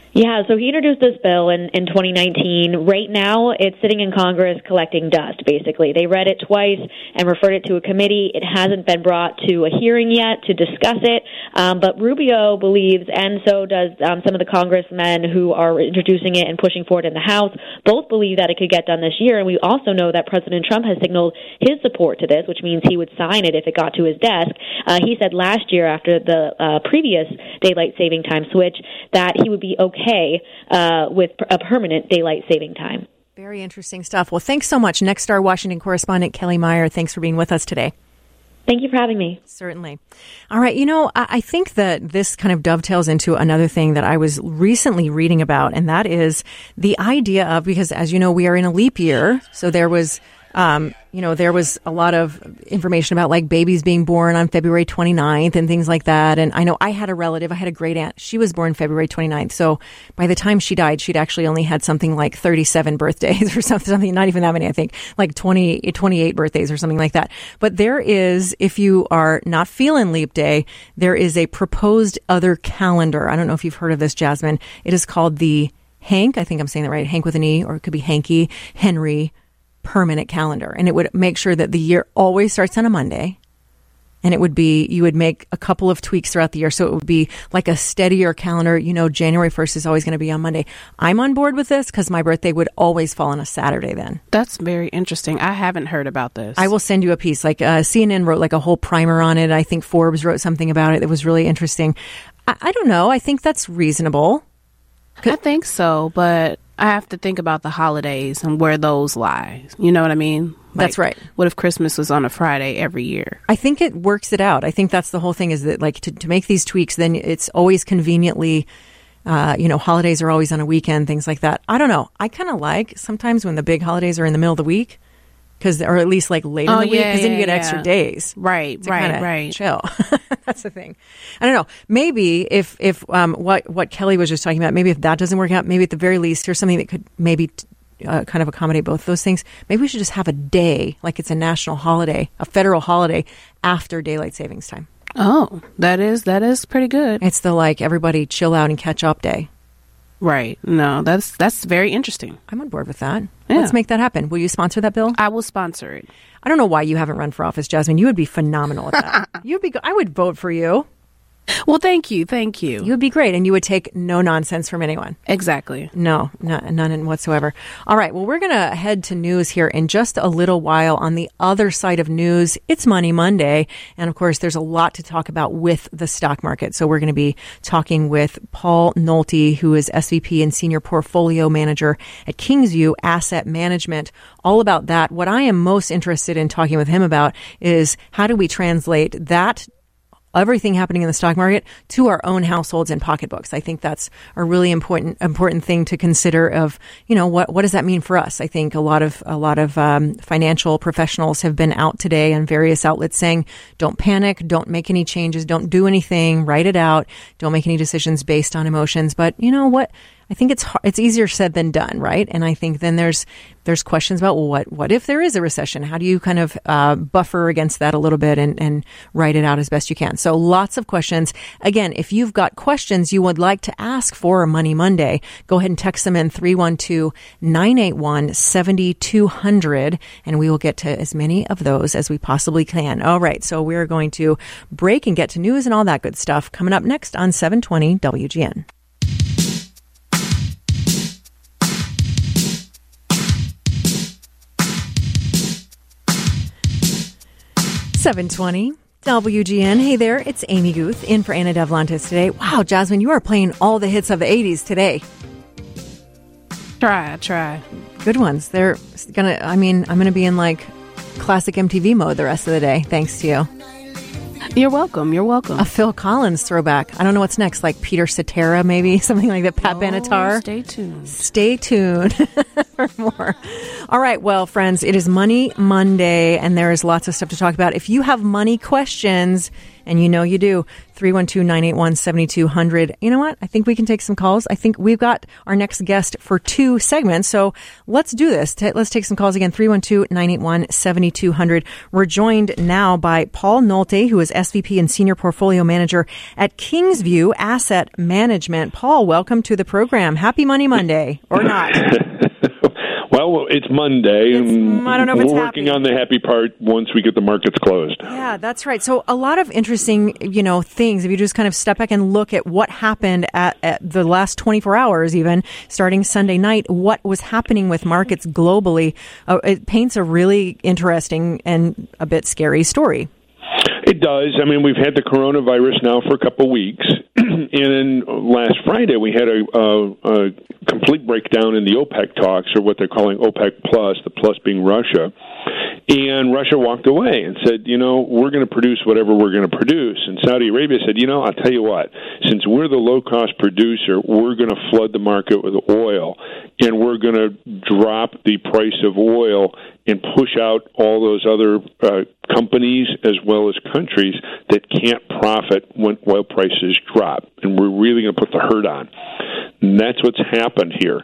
Yeah, so he introduced this bill in, in twenty nineteen. Right now, it's sitting in Congress collecting dust, basically. They read it twice and referred it to a committee. It hasn't been brought to a hearing yet to discuss it, um, but Rubio believes, and so does um, some of the congressmen who are introducing it and pushing forward in the House, both believe that it could get done this year. And we also know that President Trump has signaled his support to this, which means he would sign it if it got to his desk. Uh, he said last year, after the uh, previous daylight saving time switch, that he would be okay Okay, uh, with a permanent daylight saving time. Very interesting stuff. Well, thanks so much. Next Star Washington correspondent Kelly Meyer, thanks for being with us today. Thank you for having me. Certainly. All right. You know, I, I think that this kind of dovetails into another thing that I was recently reading about, and that is the idea of, because as you know, we are in a leap year. So there was, um, you know, there was a lot of information about like babies being born on February twenty-ninth and things like that. And I know I had a relative, I had a great aunt. She was born February twenty-ninth. So by the time she died, she'd actually only had something like thirty-seven birthdays or something, something, not even that many, I think, like twenty, twenty-eight birthdays or something like that. But there is, if you are not feeling leap day, there is a proposed other calendar. I don't know if you've heard of this, Jasmine. It is called the Hank, I think I'm saying that right, Hank with an E, or it could be Hanky, Henry permanent calendar. And it would make sure that the year always starts on a Monday. And it would be, you would make a couple of tweaks throughout the year. So it would be like a steadier calendar. You know, January first is always going to be on Monday. I'm on board with this because my birthday would always fall on a Saturday then. That's very interesting. I haven't heard about this. I will send you a piece. Like uh, C N N wrote like a whole primer on it. I think Forbes wrote something about it that was really interesting. I, I don't know. I think that's reasonable. I think so, but I have to think about the holidays and where those lie. You know what I mean? Like, that's right. What if Christmas was on a Friday every year? I think it works it out. I think that's the whole thing, is that like to, to make these tweaks, then it's always conveniently, uh, you know, holidays are always on a weekend, things like that. I don't know. I kind of like sometimes when the big holidays are in the middle of the week, because, or at least like late oh, in the week, yeah, because then you yeah, get yeah. extra days. Right, right, right. Chill. That's the thing. I don't know. Maybe if, if um, what, what Kelly was just talking about, maybe if that doesn't work out, maybe at the very least, here's something that could maybe uh, kind of accommodate both those things. Maybe we should just have a day, like it's a national holiday, a federal holiday after daylight savings time. Oh, that is, that is pretty good. It's the like everybody chill out and catch up day. Right. No, that's that's very interesting. I'm on board with that. Yeah. Let's make that happen. Will you sponsor that bill? I will sponsor it. I don't know why you haven't run for office, Jasmine. You would be phenomenal at that. You'd be. I would vote for you. Well, thank you. Thank you. You would be great, and you would take no nonsense from anyone. Exactly. No, no none whatsoever. All right. Well, we're going to head to news here in just a little while. On the other side of news, it's Money Monday. And of course, there's a lot to talk about with the stock market. So we're going to be talking with Paul Nolte, who is S V P and Senior Portfolio Manager at Kingsview Asset Management. All about that. What I am most interested in talking with him about is how do we translate that everything happening in the stock market to our own households and pocketbooks. I think that's a really important important thing to consider. Of, you know, what what does that mean for us? I think a lot of a lot of um, financial professionals have been out today on various outlets saying, don't panic, don't make any changes, don't do anything, write it out, don't make any decisions based on emotions. But you know what? I think it's hard, it's easier said than done, right? And I think then there's there's questions about, well, what what if there is a recession? How do you kind of uh, buffer against that a little bit and, and write it out as best you can? So lots of questions. Again, if you've got questions you would like to ask for Money Monday, go ahead and text them in three one two, nine eight one, seven two zero zero, and we will get to as many of those as we possibly can. All right, so we're going to break and get to news and all that good stuff coming up next on seven twenty W G N. seven twenty W G N. Hey there, it's Amy Guth in for Anna Devlantis today. Wow, Jasmine, you are playing all the hits of the eighties today. Try, try. Good ones. They're gonna, I mean, I'm gonna be in like classic M T V mode the rest of the day, thanks to you. You're welcome. You're welcome. A Phil Collins throwback. I don't know what's next, like Peter Cetera, maybe something like that. Pat oh, Benatar. Stay tuned. Stay tuned. learn more. All right. Well, friends, it is Money Monday, and there is lots of stuff to talk about. If you have money questions, and you know you do, three one two, nine eight one, seven two zero zero. You know what? I think we can take some calls. I think we've got our next guest for two segments. So let's do this. T- let's take some calls again. three one two, nine eight one, seven two zero zero. We're joined now by Paul Nolte, who is S V P and Senior Portfolio Manager at Kingsview Asset Management. Paul, welcome to the program. Happy Money Monday, or not. Well, it's Monday, it's, and I don't know if we're it's working happy. on the happy part once we get the markets closed. Yeah, that's right. So a lot of interesting, you know, things. If you just kind of step back and look at what happened at, at the last twenty-four hours, even starting Sunday night, what was happening with markets globally, uh, it paints a really interesting and a bit scary story. It does. I mean, we've had the coronavirus now for a couple of weeks, and then last Friday we had a, a, a complete breakdown in the OPEC talks, or what they're calling OPEC Plus, the plus being Russia. And Russia walked away and said, you know, we're going to produce whatever we're going to produce. And Saudi Arabia said, you know, I'll tell you what, since we're the low-cost producer, we're going to flood the market with oil, and we're going to drop the price of oil and push out all those other uh, companies as well as countries that can't profit when oil prices drop. And we're really going to put the hurt on. And that's what's happened here.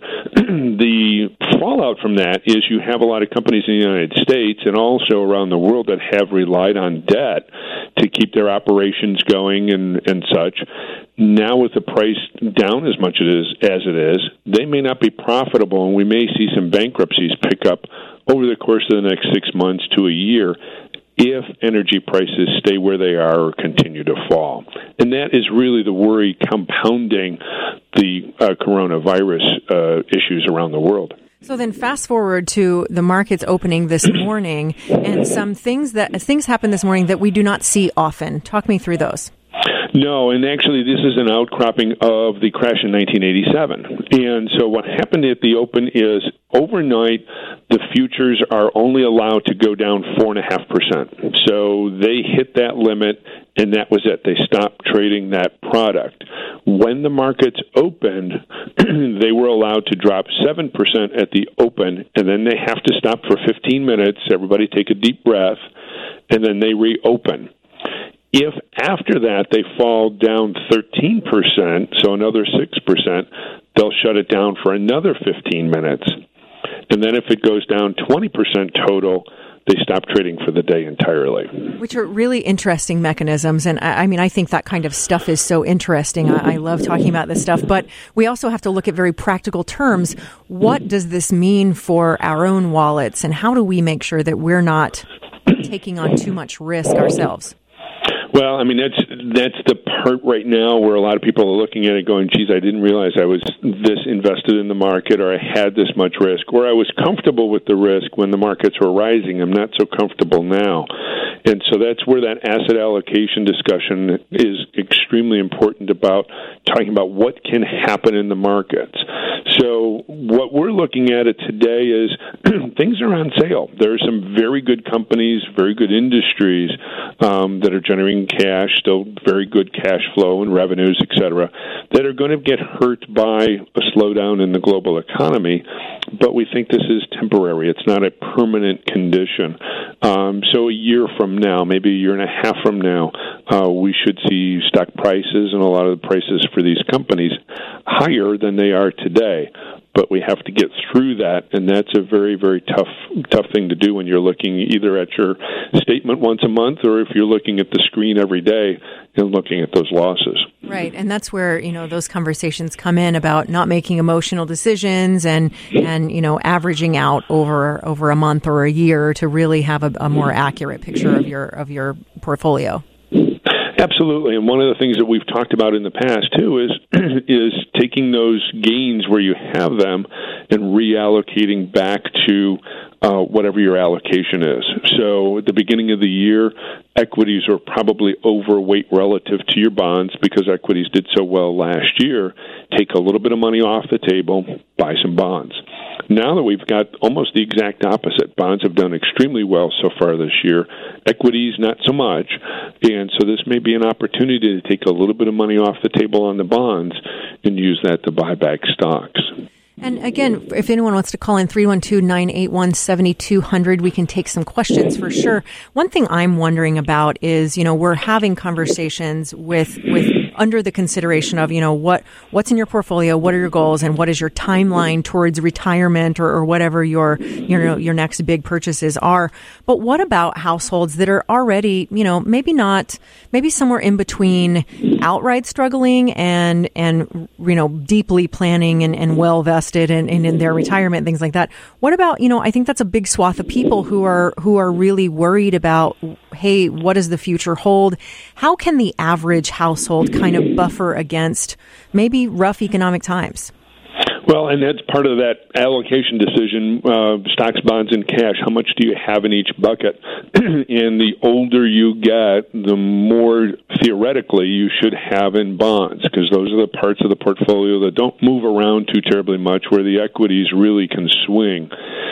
The fallout from that is you have a lot of companies in the United States and also around the world that have relied on debt to keep their operations going and, and such. Now with the price down as much as, as it is, they may not be profitable, and we may see some bankruptcies pick up over the course of the next six months to a year if energy prices stay where they are or continue to fall. And that is really the worry compounding the uh, coronavirus uh, issues around the world. So then fast forward to the markets opening this morning, and some things that things happened this morning that we do not see often. Talk me through those. No, and actually this is an outcropping of the crash in nineteen eighty-seven. And so what happened at the open is overnight the futures are only allowed to go down four point five percent. So they hit that limit, and that was it. They stopped trading that product. When the markets opened, they were allowed to drop seven percent at the open, and then they have to stop for fifteen minutes. Everybody take a deep breath, and then they reopen. If after that they fall down thirteen percent, so another six percent, they'll shut it down for another fifteen minutes. And then if it goes down twenty percent total, they stop trading for the day entirely. Which are really interesting mechanisms. And I, I mean, I think that kind of stuff is so interesting. I, I love talking about this stuff. But we also have to look at very practical terms. What does this mean for our own wallets? And how do we make sure that we're not taking on too much risk ourselves? Well, I mean, that's that's the part right now where a lot of people are looking at it going, geez, I didn't realize I was this invested in the market, or I had this much risk, or I was comfortable with the risk when the markets were rising. I'm not so comfortable now. And so that's where that asset allocation discussion is extremely important, about talking about what can happen in the markets. So what we're looking at it today is things are on sale. There are some very good companies, very good industries um, that are generating cash, still very good cash flow and revenues, et cetera, that are going to get hurt by a slowdown in the global economy. But we think this is temporary. It's not a permanent condition. Um, so a year from now, maybe a year and a half from now, uh, we should see stock prices and a lot of the prices for these companies higher than they are today. But we have to get through that, and that's a very, very tough tough thing to do when you're looking either at your statement once a month, or if you're looking at the screen every day and looking at those losses. Right, and that's where, you know, those conversations come in about not making emotional decisions and, and you know, averaging out over over a month or a year to really have a, a more accurate picture of your of your portfolio. Absolutely, and one of the things that we've talked about in the past, too, is is taking those gains where you have them and reallocating back to uh, whatever your allocation is. So at the beginning of the year, equities are probably overweight relative to your bonds because equities did so well last year. Take a little bit of money off the table, buy some bonds. Now that we've got almost the exact opposite, bonds have done extremely well so far this year, equities not so much, and so this may be an opportunity to take a little bit of money off the table on the bonds and use that to buy back stocks. And again, if anyone wants to call in three one two, nine eight one, seven two zero zero, we can take some questions for sure. One thing I'm wondering about is, you know, we're having conversations with, with under the consideration of, you know, what, what's in your portfolio, what are your goals, and what is your timeline towards retirement or, or whatever your, you know, your next big purchases are. But what about households that are already, you know, maybe not, maybe somewhere in between outright struggling and, and, you know, deeply planning and, and well vested and, and in their retirement, things like that. What about, you know, I think that's a big swath of people who are who are really worried about, hey, what does the future hold? How can the average household kind of buffer against maybe rough economic times? Well, and that's part of that allocation decision, uh, stocks, bonds, and cash. How much do you have in each bucket? And the older you get, the more theoretically you should have in bonds, because those are the parts of the portfolio that don't move around too terribly much, where the equities really can swing.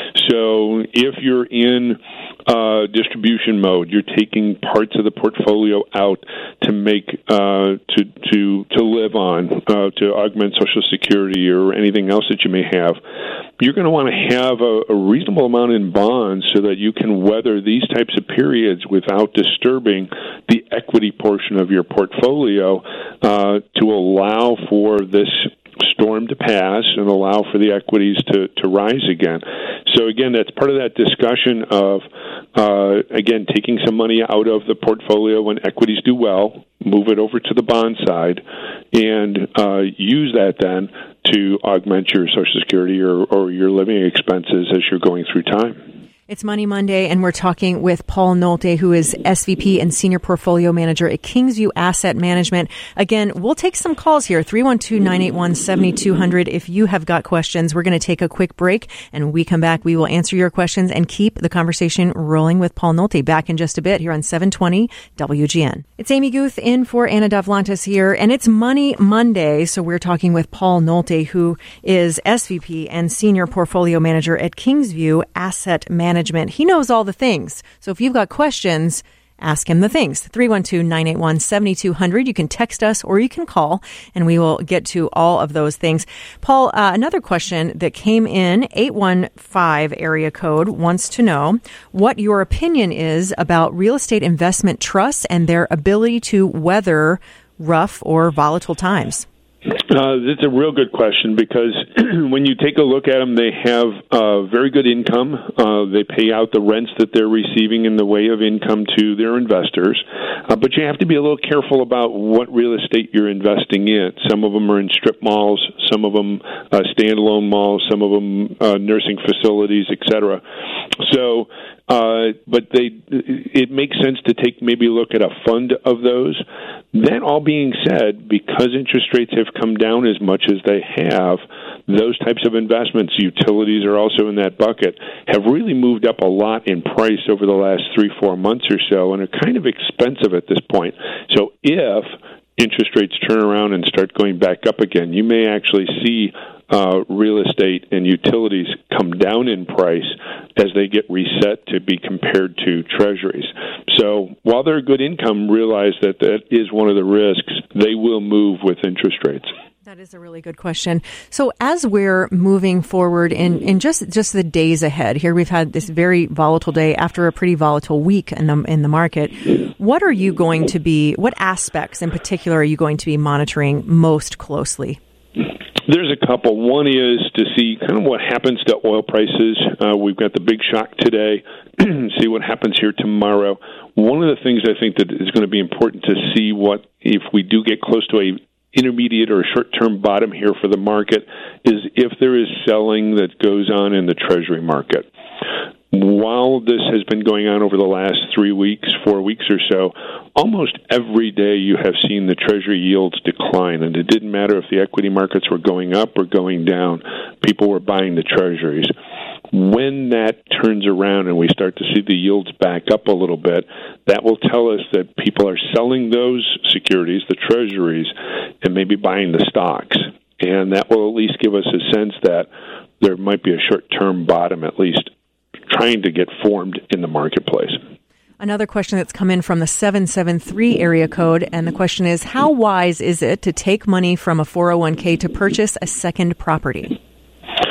So if you're in uh, distribution mode, you're taking parts of the portfolio out to make uh, to to to live on, uh, to augment Social Security or anything else that you may have, you're going to want to have a, a reasonable amount in bonds so that you can weather these types of periods without disturbing the equity portion of your portfolio, uh, to allow for this storm to pass and allow for the equities to, to rise again. So again, that's part of that discussion of, uh, again, taking some money out of the portfolio when equities do well, move it over to the bond side, and uh, use that then to augment your Social Security or, or your living expenses as you're going through time. It's Money Monday, and we're talking with Paul Nolte, who is S V P and Senior Portfolio Manager at Kingsview Asset Management. Again, we'll take some calls here, three one two, nine eight one, seven two zero zero. If you have got questions, we're going to take a quick break, and when we come back, we will answer your questions and keep the conversation rolling with Paul Nolte. Back in just a bit here on seven twenty W G N. It's Amy Guth in for Anna Davlantis here, and it's Money Monday, so we're talking with Paul Nolte, who is S V P and Senior Portfolio Manager at Kingsview Asset Management. He knows all the things. So if you've got questions, ask him the things. three one two, nine eight one, seven two zero zero. You can text us or you can call, and we will get to all of those things. Paul, uh, another question that came in, eight one five area code, wants to know what your opinion is about real estate investment trusts and their ability to weather rough or volatile times. Uh, that's a real good question, because when you take a look at them, they have uh, very good income. Uh, they pay out the rents that they're receiving in the way of income to their investors. Uh, but you have to be a little careful about what real estate you're investing in. Some of them are in strip malls, some of them uh, standalone malls, some of them uh, nursing facilities, et cetera. So, uh, but they, it makes sense to take maybe a look at a fund of those. That all being said, because interest rates have come down as much as they have, those types of investments, utilities are also in that bucket, have really moved up a lot in price over the last three, four months or so, and are kind of expensive at this point. So if interest rates turn around and start going back up again, you may actually see uh, real estate and utilities come down in price as they get reset to be compared to treasuries. So while they're good income, realize that that is one of the risks. They will move with interest rates. That is a really good question. So as we're moving forward in, in just, just the days ahead, here we've had this very volatile day after a pretty volatile week in the, in the market. What are you going to be, what aspects in particular are you going to be monitoring most closely? There's a couple. One is to see kind of what happens to oil prices. Uh, we've got the big shock today. See what happens here tomorrow. One of the things I think that is going to be important to see what if we do get close to a intermediate or short-term bottom here for the market is if there is selling that goes on in the Treasury market. While this has been going on over the last three weeks, four weeks or so, almost every day you have seen the Treasury yields decline, and it didn't matter if the equity markets were going up or going down. People were buying the Treasuries. When that turns around and we start to see the yields back up a little bit, that will tell us that people are selling those securities, the Treasuries, and maybe buying the stocks. And that will at least give us a sense that there might be a short-term bottom, at least trying to get formed in the marketplace. Another question that's come in from the seven seven three area code, and the question is, how wise is it to take money from a four oh one k to purchase a second property?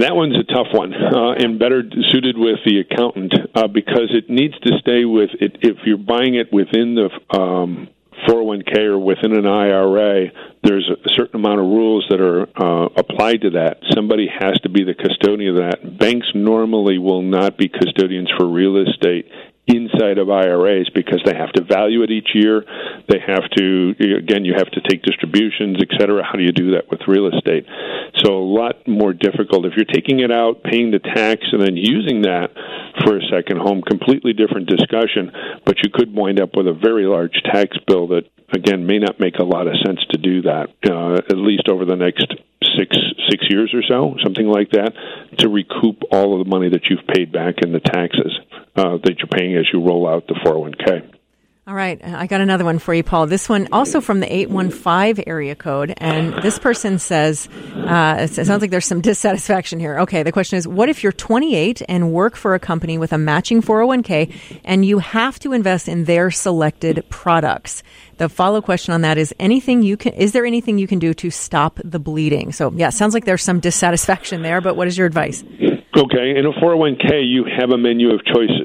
That one's a tough one, uh, and better suited with the accountant uh, because it needs to stay with it. If you're buying it within the um, four oh one k or within an I R A, there's a certain amount of rules that are uh, applied to that. Somebody has to be the custodian of that. Banks normally will not be custodians for real estate inside of I R As because they have to value it each year. They have to, again, you have to take distributions, et cetera. How do you do that with real estate? So a lot more difficult. If you're taking it out, paying the tax, and then using that for a second home, completely different discussion, but you could wind up with a very large tax bill that, again, may not make a lot of sense to do that, uh, at least over the next six six years or so, something like that, to recoup all of the money that you've paid back in the taxes uh, that you're paying as you roll out the four oh one k. All right. I got another one for you, Paul. This one also from the eight one five area code. And this person says, uh, it sounds like there's some dissatisfaction here. Okay. The question is, what if you're twenty-eight and work for a company with a matching four oh one k and you have to invest in their selected products? The follow question on that is anything you can, is there anything you can do to stop the bleeding? So yeah, it sounds like there's some dissatisfaction there, but what is your advice? Okay, in a four oh one k, you have a menu of choices.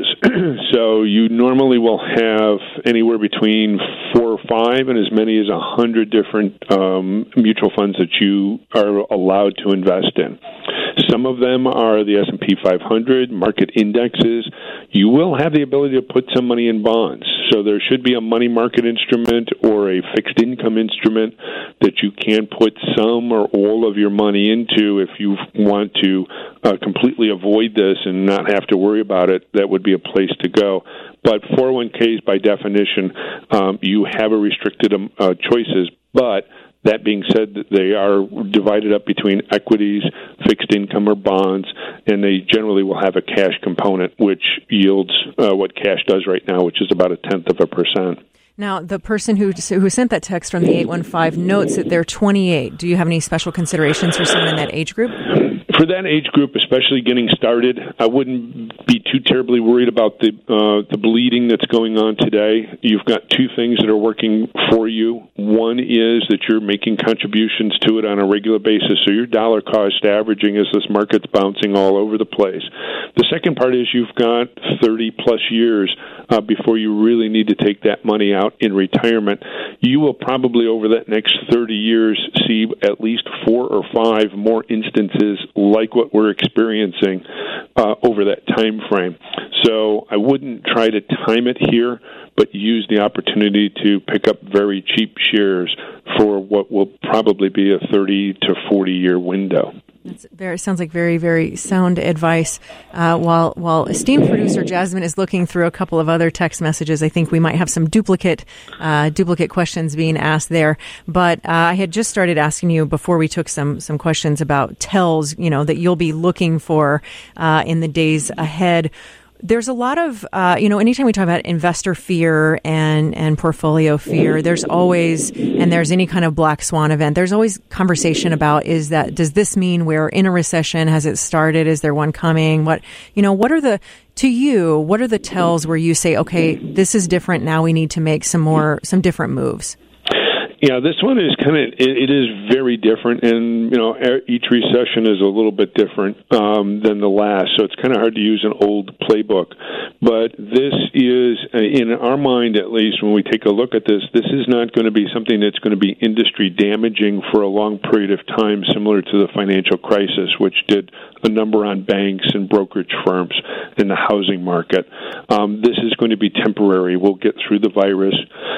So you normally will have anywhere between four or five and as many as a hundred different um, mutual funds that you are allowed to invest in. Some of them are the S and P five hundred, market indexes. You will have the ability to put some money in bonds. So there should be a money market instrument or a fixed income instrument that you can put some or all of your money into if you want to uh, completely avoid this and not have to worry about it. That would be a place to go. But four oh one k's, by definition, um, you have a restricted um, uh, choices, but that being said, they are divided up between equities, fixed income, or bonds, and they generally will have a cash component, which yields uh, what cash does right now, which is about a tenth of a percent. Now, the person who who sent that text from the eight one five notes that they're twenty-eight. Do you have any special considerations for someone in that age group? For that age group, especially getting started, I wouldn't be too terribly worried about the uh, the bleeding that's going on today. You've got two things that are working for you. One is that you're making contributions to it on a regular basis, so your dollar cost averaging as this market's bouncing all over the place. The second part is you've got thirty plus years uh, before you really need to take that money out in retirement. You will probably over that next thirty years see at least four or five more instances like what we're experiencing uh, over that time frame. So I wouldn't try to time it here, but use the opportunity to pick up very cheap shares for what will probably be a thirty to forty year window. That's very, sounds like very, very sound advice. Uh, while while esteemed producer Jasmine is looking through a couple of other text messages, I think we might have some duplicate uh, duplicate questions being asked there. But uh, I had just started asking you before we took some some questions about tells, you know, that you'll be looking for uh, in the days ahead. There's a lot of, uh, you know, anytime we talk about investor fear and, and portfolio fear, there's always, and there's any kind of black swan event, there's always conversation about, is that, does this mean we're in a recession? Has it started? Is there one coming? What, you know, what are the, to you, what are the tells where you say, okay, this is different. Now we need to make some more, some different moves? Yeah, this one is kind of, it, it is very different, and, you know, each recession is a little bit different um, than the last, so it's kind of hard to use an old playbook. But this is, in our mind at least, when we take a look at this, this is not going to be something that's going to be industry damaging for a long period of time, similar to the financial crisis, which did a number on banks and brokerage firms in the housing market. Um, this is going to be temporary. We'll get through the virus,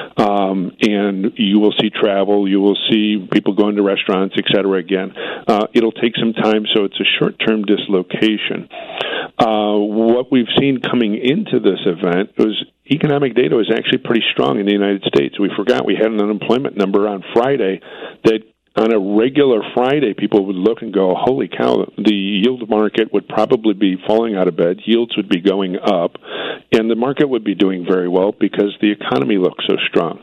um, and you will see travel, you will see people going to restaurants, et cetera again. Uh, it'll take some time, so it's a short-term dislocation. Uh, what we've seen coming into this event was economic data was actually pretty strong in the United States. We forgot we had an unemployment number on Friday that on a regular Friday, people would look and go, holy cow, the yield market would probably be falling out of bed, yields would be going up, and the market would be doing very well because the economy looks so strong.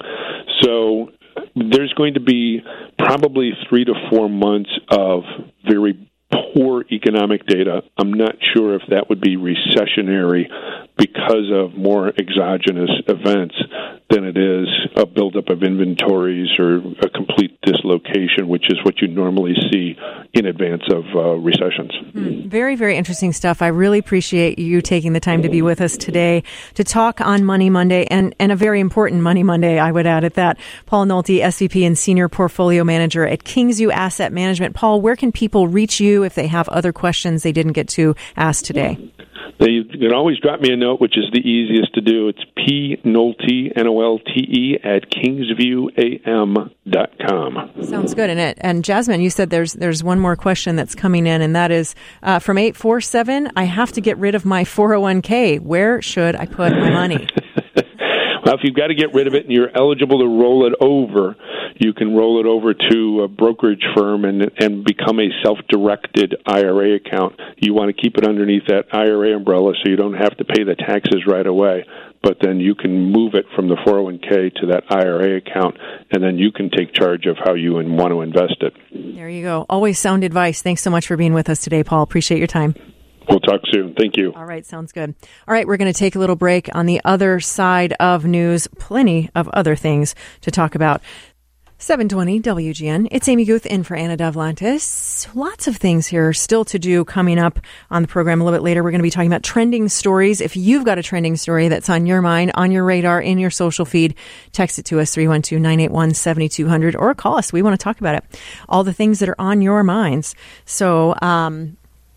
So there's going to be probably three to four months of very poor economic data. I'm not sure if that would be recessionary because of more exogenous events than it is a buildup of inventories or a complete dislocation, which which is what you normally see in advance of uh, recessions. Mm, very, very interesting stuff. I really appreciate you taking the time to be with us today to talk on Money Monday, and, and a very important Money Monday, I would add at that. Paul Nolte, S V P and Senior Portfolio Manager at Kingsview Asset Management. Paul, where can people reach you if they have other questions they didn't get to ask today? They can always drop me a note, which is the easiest to do. It's P Nolte, N O L T E, at kingsview a m dot com. Sounds good. And it, and Jasmine, you said there's there's one more question that's coming in, and that is uh, from eight four seven, I have to get rid of my four oh one k. Where should I put my money? Well, if you've got to get rid of it and you're eligible to roll it over, you can roll it over to a brokerage firm and and become a self-directed I R A account. You want to keep it underneath that I R A umbrella so you don't have to pay the taxes right away, but then you can move it from the four oh one k to that I R A account, and then you can take charge of how you want to invest it. There you go. Always sound advice. Thanks so much for being with us today, Paul. Appreciate your time. We'll talk soon. Thank you. All right. Sounds good. All right. We're going to take a little break. On the other side of news, plenty of other things to talk about. seven twenty W G N. It's Amy Guth in for Anna Davlantis. Lots of things here still to do coming up on the program a little bit later. We're going to be talking about trending stories. If you've got a trending story that's on your mind, on your radar, in your social feed, text it to us, three one two, nine eight one, seven two zero zero, or call us. We want to talk about it. All the things that are on your minds. So, um,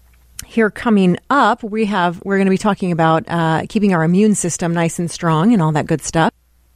Here coming up, we have we're going to be talking about uh, keeping our immune system nice and strong and all that good stuff.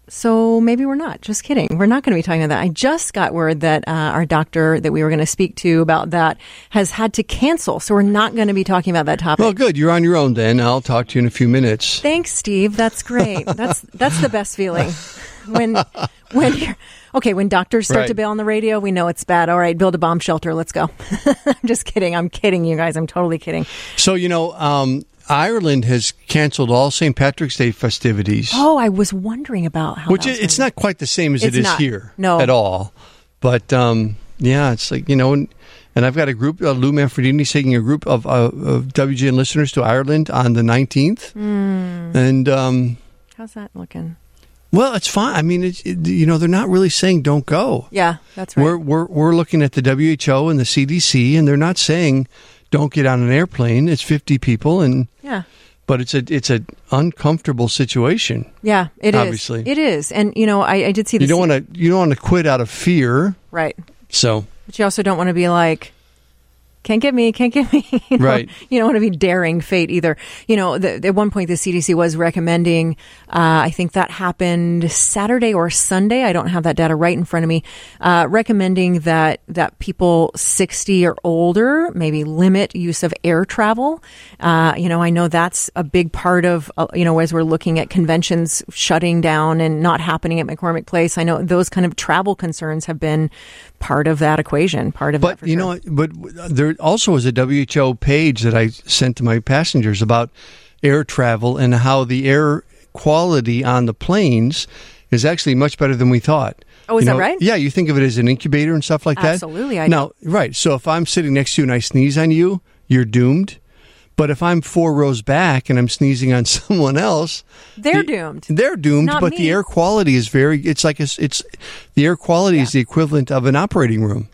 So maybe we're not. Just kidding. We're not going to be talking about that. I just got word that uh, our doctor that we were going to speak to about that has had to cancel. So we're not going to be talking about that topic. Well, good. You're on your own then. I'll talk to you in a few minutes. Thanks, Steve. That's great. That's that's the best feeling. When when you're okay, when doctors start Right. to bail on the radio, we know it's bad. All right, build a bomb shelter. Let's go. I'm just kidding. I'm kidding, you guys. I'm totally kidding. So, you know, um, Ireland has canceled all Saint Patrick's Day festivities. Oh, I was wondering about how Which that was it's gonna- not quite the same as It's it is not. here. No. At all. But, um, yeah, it's like, you know, and, and I've got a group, uh, Lou Manfredini's taking a group of, uh, of W G N listeners to Ireland on the nineteenth. Mm. And, um, How's that looking? well, it's fine. I mean, it's, it, you know, they're not really saying don't go. Yeah, that's right. We're, we're, we're looking at the W H O and the C D C, and they're not saying don't get on an airplane. It's fifty people, and yeah. but it's a it's an uncomfortable situation. Yeah, it is. Obviously. It is. And, you know, I, I did see You this. don't want to you don't want to quit out of fear. Right. So But you also don't want to be like, can't get me, can't get me. You know? Right. You don't want to be daring fate either. You know, the, at one point the C D C was recommending, uh, I think that happened Saturday or Sunday. I don't have that data right in front of me. Uh, recommending that, that people sixty or older maybe limit use of air travel. Uh, you know, I know that's a big part of, uh, you know, as we're looking at conventions shutting down and not happening at McCormick Place. I know those kind of travel concerns have been part of that equation, part of But that for you sure. know, but there also was a W H O page that I sent to my passengers about air travel and how the air quality on the planes is actually much better than we thought. Oh, is You that know, right? Yeah, you think of it as an incubator and stuff like that. Absolutely, I now, right. So if I'm sitting next to you and I sneeze on you, you're doomed. But if I'm four rows back and I'm sneezing on someone else, They're the- doomed. They're doomed. Not but me. the air quality is very. It's like a, it's the air quality is the equivalent of an operating room.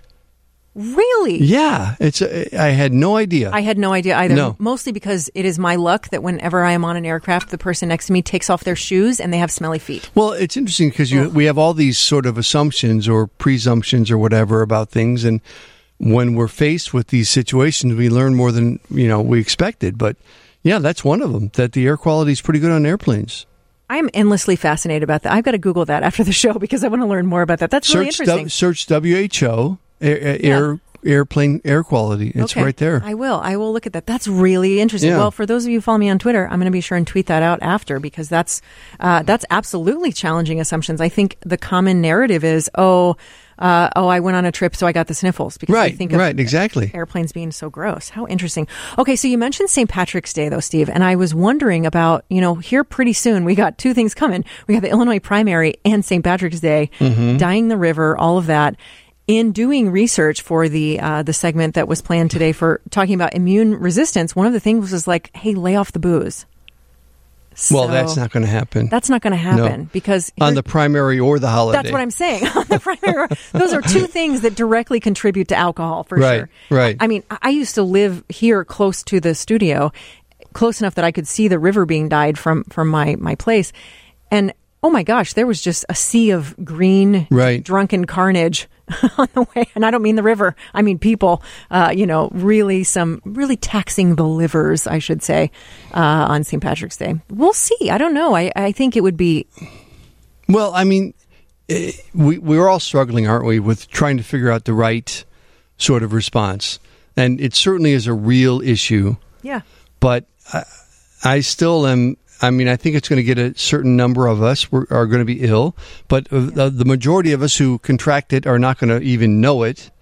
Really? Yeah, it's. A, I had no idea. I had no idea either. No. Mostly because it is my luck that whenever I am on an aircraft, the person next to me takes off their shoes and they have smelly feet. Well, it's interesting because you we have all these sort of assumptions or presumptions or whatever about things, and when we're faced with these situations, we learn more than you know we expected. But yeah, that's one of them. That the air quality is pretty good on airplanes. I'm endlessly fascinated about that. I've got to Google that after the show because I want to learn more about that. That's really Search interesting. du- search W H O air, air airplane air quality. It's Okay. right there. I will. I will look at that. That's really interesting. Yeah. Well, for those of you who follow me on Twitter, I'm going to be sure and tweet that out after because that's uh, that's absolutely challenging assumptions. I think the common narrative is, oh, uh, oh, I went on a trip, so I got the sniffles because Right, I think of right, exactly. airplanes being so gross. How interesting. Okay, so you mentioned Saint Patrick's Day, though, Steve, and I was wondering about, you know, here pretty soon we got two things coming. We got the Illinois primary and Saint Patrick's Day, Mm-hmm. dyeing the river, all of that. In doing research for the uh, the segment that was planned today for talking about immune resistance, one of the things was like, hey, lay off the booze. Well, So that's not going to happen. That's not going to happen No. because on the primary or the holiday. That's what I'm saying. On the primary, those are two things that directly contribute to alcohol for right, sure. Right. I mean, I used to live here close to the studio, close enough that I could see the river being dyed from from my my place, and oh my gosh, there was just a sea of green, right. drunken carnage on the way. And I don't mean the river. I mean people, uh, you know, really some, really taxing the livers, I should say, uh, on Saint Patrick's Day. We'll see. I don't know. I, I think it would be. Well, I mean, we, we're all struggling, aren't we, with trying to figure out the right sort of response. And it certainly is a real issue. Yeah. But I, I still am. I mean, I think it's going to get a certain number of us are going to be ill, but the, the majority of us who contract it are not going to even know it.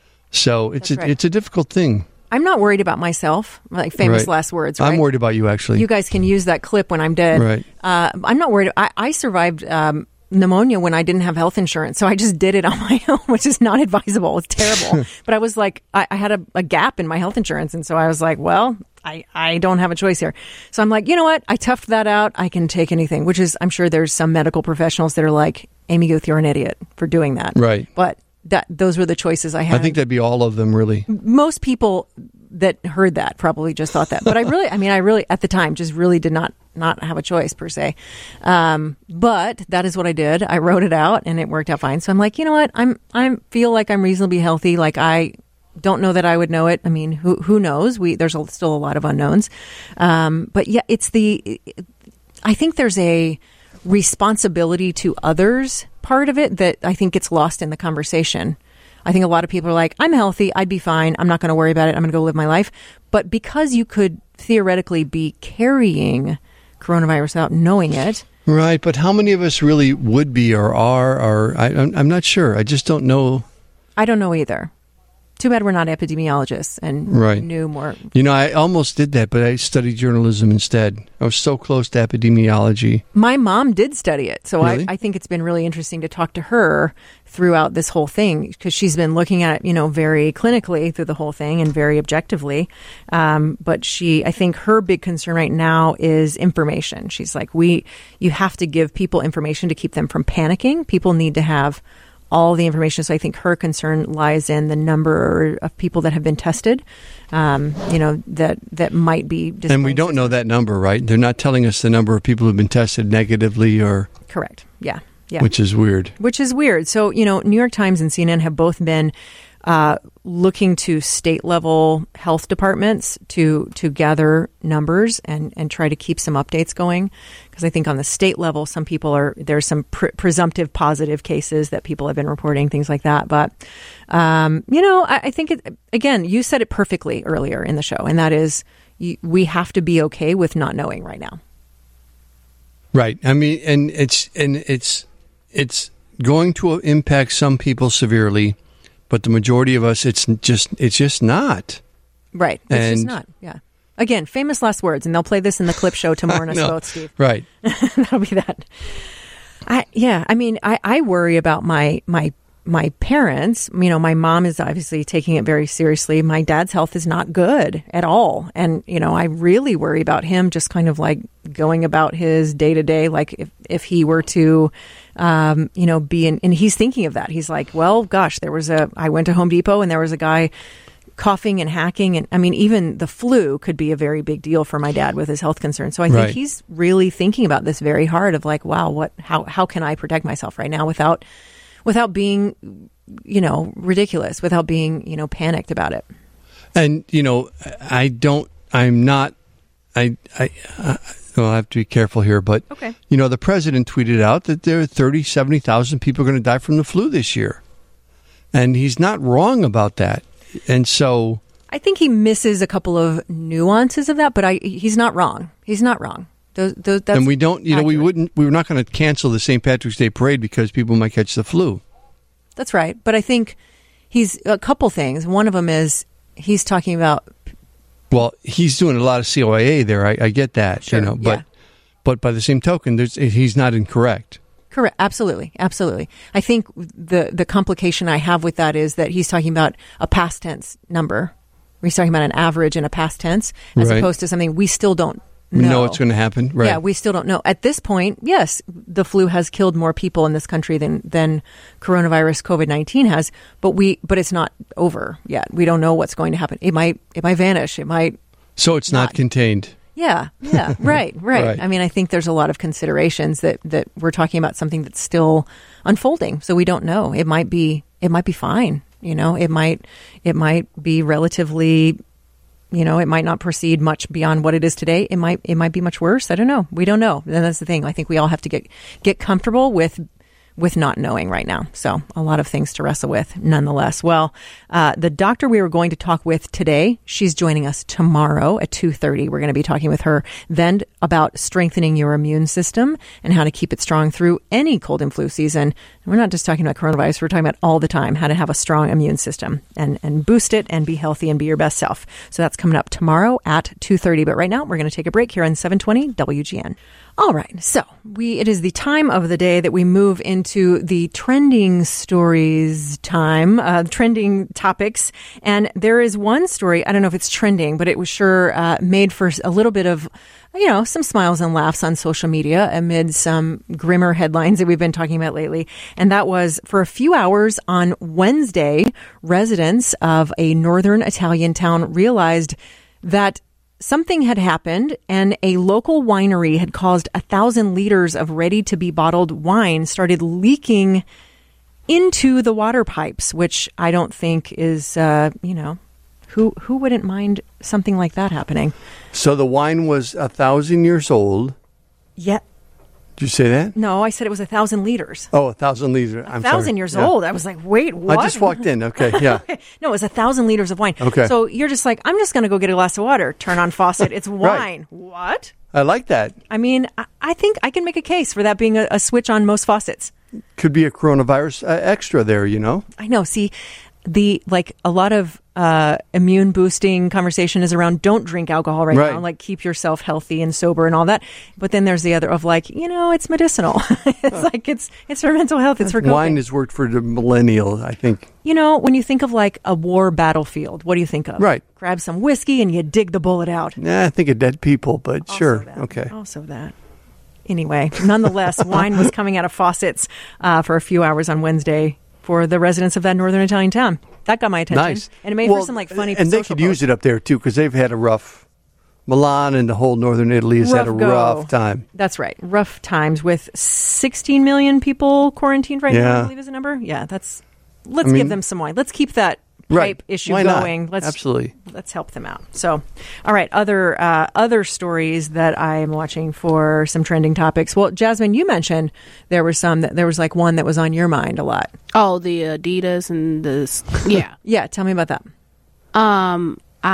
So it's a, right. it's a difficult thing. I'm not worried about myself, like famous right. last words, right? I'm worried about you, actually. You guys can use that clip when I'm dead. Right. Uh, I'm not worried. I, I survived um, pneumonia when I didn't have health insurance, so I just did it on my own, which is not advisable. It's terrible. But I was like, I, I had a, a gap in my health insurance, and so I was like, well, I, I don't have a choice here. So I'm like, you know what? I toughed that out. I can take anything, which is, I'm sure there's some medical professionals that are like, Amy Guth, you're an idiot for doing that. Right. But that those were the choices I had. I think that'd be all of them, really. Most people that heard that probably just thought that. But I really, I mean, I really, at the time, just really did not not have a choice per se. Um, but that is what I did. I wrote it out and it worked out fine. So I'm like, you know what? I'm I feel like I'm reasonably healthy. Like I don't know that I would know it. I mean, who who knows? We there's a, still a lot of unknowns. Um, but yeah, it's the. I think there's a responsibility to others part of it that I think gets lost in the conversation. I think a lot of people are like, I'm healthy, I'd be fine, I'm not going to worry about it, I'm going to go live my life. But because you could theoretically be carrying coronavirus without knowing it. Right, but how many of us really would be or are, or I, I'm, I'm not sure. I just don't know. I don't know either. Too bad we're not epidemiologists and right. knew more. You know, I almost did that, but I studied journalism instead. I was so close to epidemiology. My mom did study it, so really? I, I think it's been really interesting to talk to her throughout this whole thing because she's been looking at it, you know, very clinically through the whole thing and very objectively. Um, but she, I think her big concern right now is information. She's like, we, you have to give people information to keep them from panicking. People need to have all the information. So I think her concern lies in the number of people that have been tested, um, you know, that, that might be. And we don't know that number, right? They're not telling us the number of people who have been tested negatively or. Correct. Yeah. Yeah. Which is weird. Which is weird. So, you know, New York Times and C N N have both been uh, looking to state level health departments to to gather numbers and, and try to keep some updates going. Because I think on the state level, some people are, there's some pre- presumptive positive cases that people have been reporting, things like that. But, um, you know, I, I think, it, again, you said it perfectly earlier in the show, and that is you, we have to be okay with not knowing right now. Right. I mean, and it's, and it's, it's going to impact some people severely, but the majority of us, it's just, it's just not. Right. It's and, just not. Yeah. Again, famous last words, and they'll play this in the clip show tomorrow and us no, both, Steve. Right. That'll be that. I, yeah, I mean, I, I worry about my my my parents. You know, my mom is obviously taking it very seriously. My dad's health is not good at all. And, you know, I really worry about him just kind of like going about his day to day, like if, if he were to, um, you know, be in, and he's thinking of that. He's like, well, gosh, there was a, I went to Home Depot and there was a guy coughing and hacking. And I mean, even the flu could be a very big deal for my dad with his health concerns. So I think right. he's really thinking about this very hard of like, wow, what, how, how can I protect myself right now without, without being, you know, ridiculous, without being, you know, panicked about it. And, you know, I don't, I'm not, I, I, I well, I have to be careful here, but, okay. you know, the president tweeted out that there are thirty, seventy thousand people going to die from the flu this year. And he's not wrong about that. And so I think he misses a couple of nuances of that, but I he's not wrong. He's not wrong. Those, those, that's and we don't, you accurate. know, we wouldn't, we were not going to cancel the Saint Patrick's Day parade because people might catch the flu. That's right. But I think he's a couple things. One of them is he's talking about. Well, he's doing a lot of C O I A there. I, I get that, Sure, you know, but yeah. but by the same token, there's, he's not incorrect. Correct. Absolutely. Absolutely. I think the, the complication I have with that is that he's talking about a past tense number. He's talking about an average in a past tense as right. opposed to something we still don't know. know what's going to happen. Right. Yeah, we still don't know. At this point, yes, the flu has killed more people in this country than, than coronavirus COVID nineteen has, but we but it's not over yet. We don't know what's going to happen. It might it might vanish. It might So it's not, not contained. Yeah, yeah, right, right, right. I mean, I think there's a lot of considerations that, that we're talking about something that's still unfolding. So we don't know. It might be it might be fine. You know, it might it might be relatively, you know, it might not proceed much beyond what it is today. It might it might be much worse. I don't know. We don't know. And that's the thing. I think we all have to get get comfortable with with not knowing right now. So a lot of things to wrestle with nonetheless. Well, uh, the doctor we were going to talk with today, she's joining us tomorrow at two thirty. We're going to be talking with her then about strengthening your immune system and how to keep it strong through any cold and flu season. And we're not just talking about coronavirus. We're talking about all the time, how to have a strong immune system and, and boost it and be healthy and be your best self. So that's coming up tomorrow at two thirty. But right now, we're going to take a break here on seven twenty W G N. All right. So we, it is the time of the day that we move into the trending stories time, uh, trending topics. And there is one story, I don't know if it's trending, but it was sure uh, made for a little bit of, you know, some smiles and laughs on social media amid some grimmer headlines that we've been talking about lately. And that was for a few hours on Wednesday, residents of a northern Italian town realized that something had happened and a local winery had caused a thousand liters of ready-to-be bottled wine started leaking into the water pipes, which I don't think is, uh, you know, who who wouldn't mind something like that happening? So the wine was a thousand years old. Yeah. Did you say that? No, I said it was a thousand liters. Oh, a thousand liters. A I'm thousand sorry. years yeah. old. I was like, wait, what? I just walked in. Okay, yeah. Okay. No, it was a thousand liters of wine. Okay. So you're just like, I'm just going to go get a glass of water. Turn on faucet. It's wine. Right. What? I like that. I mean, I, I think I can make a case for that being a, a switch on most faucets. Could be a coronavirus uh, extra there, you know? I know. See, the like a lot of uh, immune boosting conversation is around don't drink alcohol right, right now, like keep yourself healthy and sober and all that. But then there's the other of like, you know, it's medicinal. It's huh. like it's it's for mental health. It's for coping. Wine has worked for the millennial, I think. You know, when you think of like a war battlefield, what do you think of? Right. Grab some whiskey and you dig the bullet out. Yeah, I think of dead people, but also sure. That. Okay. Also that. Anyway, nonetheless, wine was coming out of faucets uh, for a few hours on Wednesday for the residents of that northern Italian town. That got my attention. Nice. And it made well, for some like funny and they could posts. use it up there too because they've had a rough Milan and the whole northern Italy has rough had a go. rough time. That's right. Rough times with sixteen million people quarantined right yeah. now, I believe is the number. Yeah, that's let's I mean, give them some wine. Let's keep that pipe right. issue Why going. Not? Let's Absolutely. Let's help them out. So, all right, other uh, other stories that I am watching for some trending topics. Well, Jasmine, you mentioned there were some that there was like one that was on your mind a lot. Oh, the Adidas and the yeah. Yeah, tell me about that. Um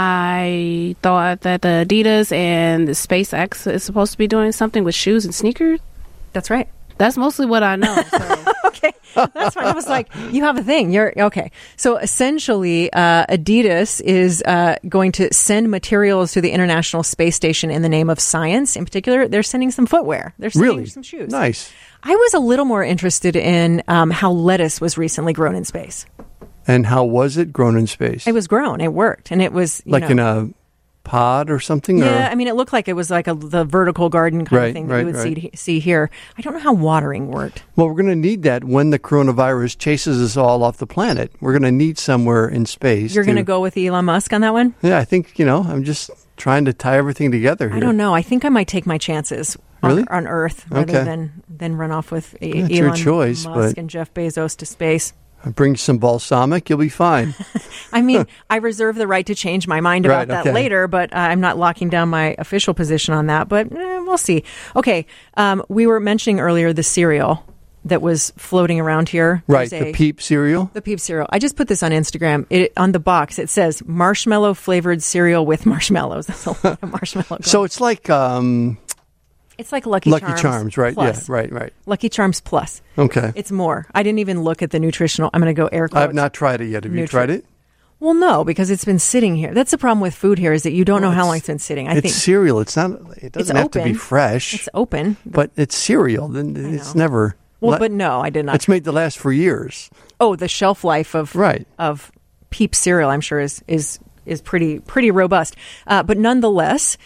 I thought that the Adidas and the SpaceX is supposed to be doing something with shoes and sneakers. That's right. That's mostly what I know. So. Okay, that's fine. I was like, you have a thing. You're okay. So essentially, uh, Adidas is uh, going to send materials to the International Space Station in the name of science. In particular, they're sending some footwear. They're sending really? some shoes. Nice. I was a little more interested in um, how lettuce was recently grown in space. And how was it grown in space? It was grown. It worked, and it was you like know, in a pod or something. Yeah, or? I mean, it looked like it was like a the vertical garden kind right, of thing that right, you would right. see see here. I don't know how watering worked. Well, we're going to need that when the coronavirus chases us all off the planet. We're going to need somewhere in space. You're to, going to go with Elon Musk on that one? Yeah, I think, you know, I'm just trying to tie everything together here. I don't know. I think I might take my chances really? on, on Earth rather okay. than, than run off with a, yeah, it's Elon your choice, Musk but and Jeff Bezos to space. Bring some balsamic, you'll be fine. I mean, I reserve the right to change my mind about right, that okay. later, but uh, I'm not locking down my official position on that, but eh, we'll see. Okay, um, we were mentioning earlier the cereal that was floating around here. Right, There's the a- Peep cereal. The Peep cereal. I just put this on Instagram. It, on the box, it says marshmallow flavored cereal with marshmallows. That's a lot of marshmallow. So it's like um, it's like Lucky, Lucky Charms. Charms, right? Plus. Yeah, right, right. Lucky Charms Plus. Okay. It's more. I didn't even look at the nutritional. I'm going to go air quotes. I've not tried it yet. Have you Nutri- tried it? Well, no, because it's been sitting here. That's the problem with food here is that you don't Well, know how it's- long it's been sitting. I it's think cereal. It's not. It doesn't have to be open. fresh. it's open. but it's cereal. Then it's know. never. Well, la- but no, I did not. It's made to last for years. Oh, the shelf life of Right. of Peep cereal, I'm sure is is is pretty pretty robust. Uh, but nonetheless,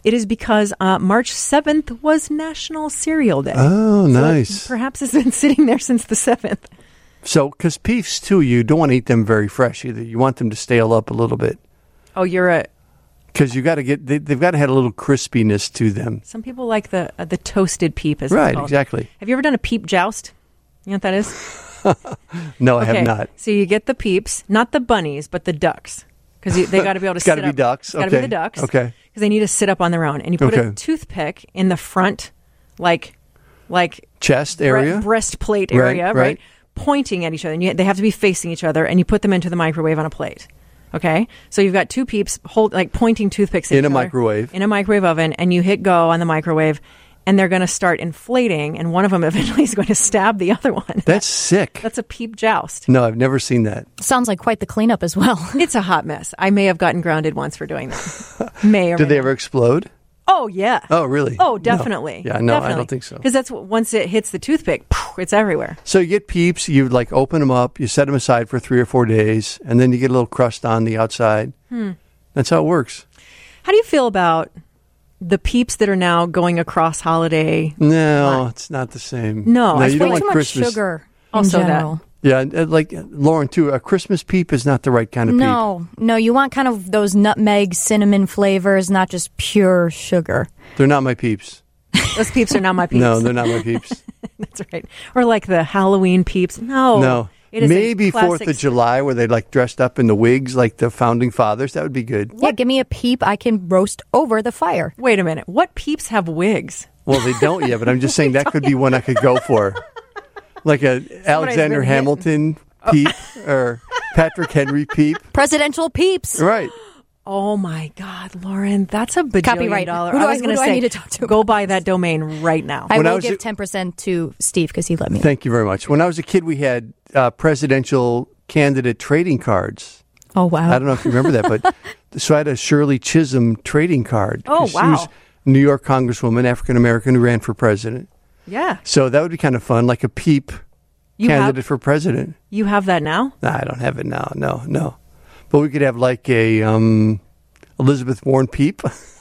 it is because uh, March seventh was National Cereal Day. Oh, so nice. Perhaps it's been sitting there since the seventh. So, because Peeps, too, you don't want to eat them very fresh either. You want them to stale up a little bit. Oh, you're a... Because you got to get, they, they've got to have a little crispiness to them. Some people like the uh, the toasted peep, as right, it's called. Exactly. Have you ever done a peep joust? You know what that is? No, I okay. have not. So you get the peeps, not the bunnies, but the ducks. Because they got to be able to it's sit gotta up. It's got to be ducks. It's got to okay. be the ducks. Okay. Because they need to sit up on their own. And you put okay. a toothpick in the front, like... like chest area? Bre- breastplate area, right, right, right? Pointing at each other. And you, they have to be facing each other. And you put them into the microwave on a plate. Okay? So you've got two peeps hold like pointing toothpicks at in each a other, microwave. In a microwave oven. And you hit go on the microwave. And they're going to start inflating, and one of them eventually is going to stab the other one. That's sick. That's a peep joust. No, I've never seen that. Sounds like quite the cleanup as well. It's a hot mess. I may have gotten grounded once for doing that. May or Did may they not. ever explode? Oh, yeah. Oh, really? Oh, definitely. No. Yeah, no, definitely. I don't think so. Because that's what, once it hits the toothpick, it's everywhere. So you get Peeps, you like open them up, you set them aside for three or four days, and then you get a little crust on the outside. Hmm. That's how it works. How do you feel about the Peeps that are now going across holiday? No, it's not the same. No, no I you feel don't Way want too much Christmas. sugar in Also that. general. Yeah, and, like Lauren too. A Christmas Peep is not the right kind of No, no, you want kind of those nutmeg, cinnamon flavors, not just pure sugar. Peep. They're not my Peeps. Those Peeps are not my Peeps. No, they're not my Peeps. That's right. Or like the Halloween Peeps. No. No. It is a Maybe Fourth classic- of July where they like dressed up in the wigs like the founding fathers. That would be good. Yeah, give me a peep I can roast over the fire. Wait a minute. What Peeps have wigs? Well, they don't yet, but I'm just saying that could be one I could go for. Like a Alexander really Hamilton Peep or Patrick Henry Peep. Presidential peeps. Right. Oh my God, Lauren, that's a bajillion Copyright. dollar. Who do I was I- who going do I say, need to talk to go about buy that domain right now. I When I will was give a- ten percent to Steve because he let me. Thank you very much. When I was a kid, we had uh, presidential candidate trading cards. Oh, wow. I don't know if you remember that, but so I had a Shirley Chisholm trading card. Oh, 'cause She wow. was a New York Congresswoman, African American, who ran for president. Yeah. So that would be kind of fun, like a Peep You candidate have, for president. you have that now? Nah, I don't have it now. No, no. But we could have like a um, Elizabeth Warren Peep,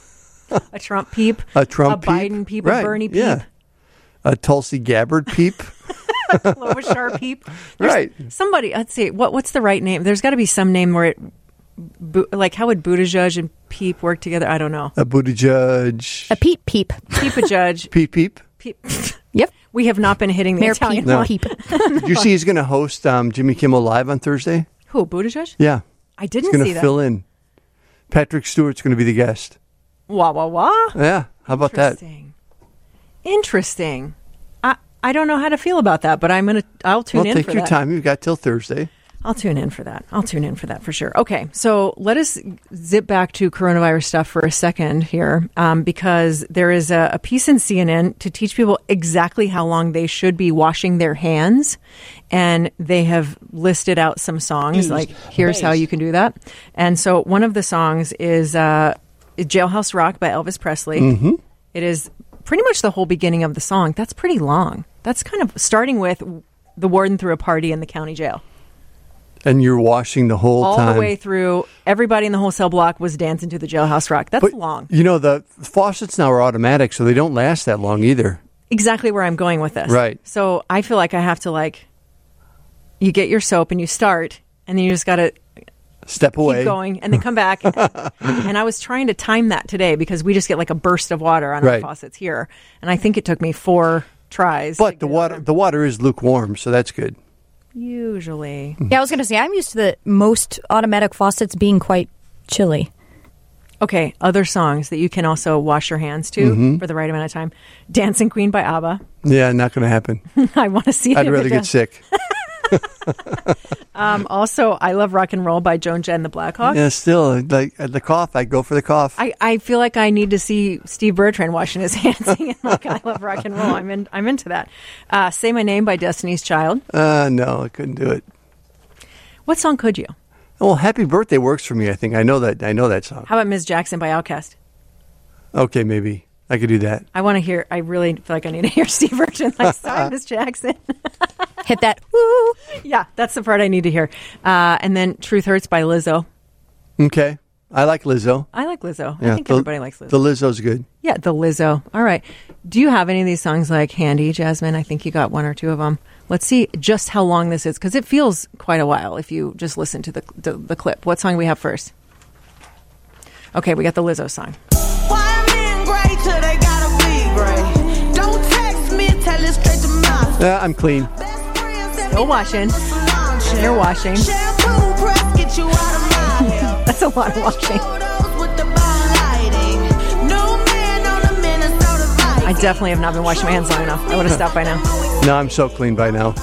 A Trump Peep? a Trump A Peep, Biden Peep? right, A Bernie Peep? yeah, a Tulsi Gabbard Peep, Klobuchar Peep? There's right? Somebody, let's see, what what's the right name? There's got to be some name where it, Bu- like how would Buttigieg and Peep work together? I don't know. A Buttigieg, A peep peep. Peep a judge. Peep Peep. Peep. Yep. We have not been hitting the Mayor Italian peep. No. Peep. Did you see he's going to host um, Jimmy Kimmel Live on Thursday? Who, Buttigieg? Yeah, I he's didn't going see to that. fill in. Patrick Stewart's going to be the guest. Wah, wah, wah. Yeah, how about that? Interesting. Interesting. I, I don't know how to feel about that, but I'm going to, I'll tune Well, in take for your that. time. You've got till Thursday. I'll tune in for that. I'll tune in for that for sure. Okay, so let us zip back to coronavirus stuff for a second here, um, because there is a, a piece in C N N to teach people exactly how long they should be washing their hands, and they have listed out some songs like here's how you can do that. And so one of the songs is uh, "Jailhouse Rock" by Elvis Presley. Mm-hmm. It is pretty much the whole beginning of the song. That's pretty long. That's kind of starting with the warden threw a party in the county jail. And you're washing the whole All time. the way through, everybody in the whole cell block was dancing to the Jailhouse Rock. That's But, long. You know, the faucets now are automatic, so they don't last that long either. Exactly where I'm going with this. Right. So I feel like I have to, like, you get your soap and you start, and then you just got to Step away. keep going and then come back. And I was trying to time that today because we just get like a burst of water on our Right. faucets here. And I think it took me four tries. But to the get water, over. the water is lukewarm, so that's good. Usually. Yeah, I was going to say, I'm used to the most automatic faucets being quite chilly. Okay, other songs that you can also wash your hands to Mm-hmm. for the right amount of time. Dancing Queen by ABBA. Yeah, not going to happen. I want to see it. I'd if rather it get does. sick. Um, also, I Love Rock and Roll by Joan Jett and the Blackhawks. Yeah, still, like the cough, I'd go for the cough. I, I feel like I need to see Steve Bertrand washing his hands singing like I Love Rock and Roll. I'm in, I'm into that. Uh, Say My Name by Destiny's Child. Uh, no, I couldn't do it. What song could you? Well, Happy Birthday works for me, I think. I know that I know that song. How about Miss Jackson by Outkast? Okay, maybe. I could do that. I want to hear, I really feel like I need to hear Steve Bertrand like, sorry, Miss Jackson. Hit that. Woo! Yeah, that's the part I need to hear. Uh, and then Truth Hurts by Lizzo. Okay. I like Lizzo. I like Lizzo. Yeah, I think the, everybody likes Lizzo. The Lizzo's good. Yeah, the Lizzo. All right. Do you have any of these songs like handy, Jasmine? I think you got one or two of them. Let's see just how long this is, because it feels quite a while if you just listen to the, the the clip. What song do we have first? Okay, we got the Lizzo song. Why men gray till they gotta be gray? Don't text me, tell it straight to my Yeah, I'm clean. Still washing. You're washing. Shampoo press, get you out of my hair. That's a lot of washing. I definitely have not been washing my hands long enough. I would have stopped by now. No, I'm so clean by now.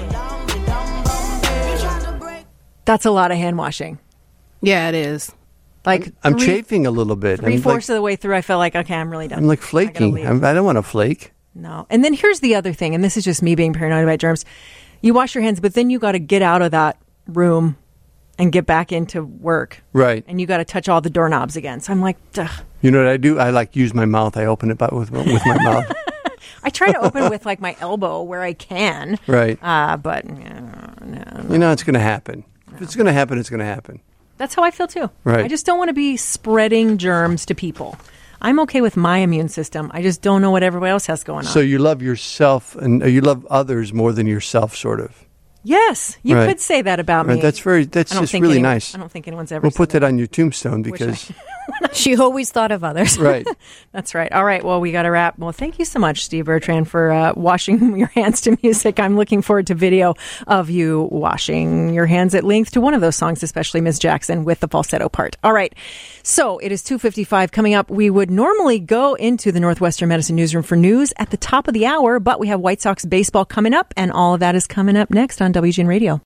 That's a lot of hand washing. Yeah, it is. Like I'm three, chafing a little bit. Three I'm fourths like, of the way through, I felt like, okay, I'm really done. I'm like flaking. I, I'm, I don't want to flake. No. And then here's the other thing, and this is just me being paranoid about germs. You wash your hands, but then you got to get out of that room and get back into work. Right. And you got to touch all the doorknobs again. So I'm like, ugh. You know what I do? I like use my mouth. I open it by, with with my mouth. I try to open with like my elbow where I can. Right. Uh, but no, no, you know, it's going to happen. If it's going to happen, it's going to happen. That's how I feel too. Right. I just don't want to be spreading germs to people. I'm okay with my immune system. I just don't know what everybody else has going on. So you love yourself and you love others more than yourself, sort of. Yes, you right. could say that about right. me. That's very. That's just really anyone, nice. I don't think anyone's ever. We'll said put that that on your tombstone because she always thought of others. Right. That's right. All right. Well, we got to wrap. Well, thank you so much, Steve Bertrand, for uh, washing your hands to music. I'm looking forward to video of you washing your hands at length to one of those songs, especially Miss Jackson with the falsetto part. All right. So it is two fifty-five. Coming up, we would normally go into the Northwestern Medicine newsroom for news at the top of the hour, but we have White Sox baseball coming up, and all of that is coming up next on W G N Radio.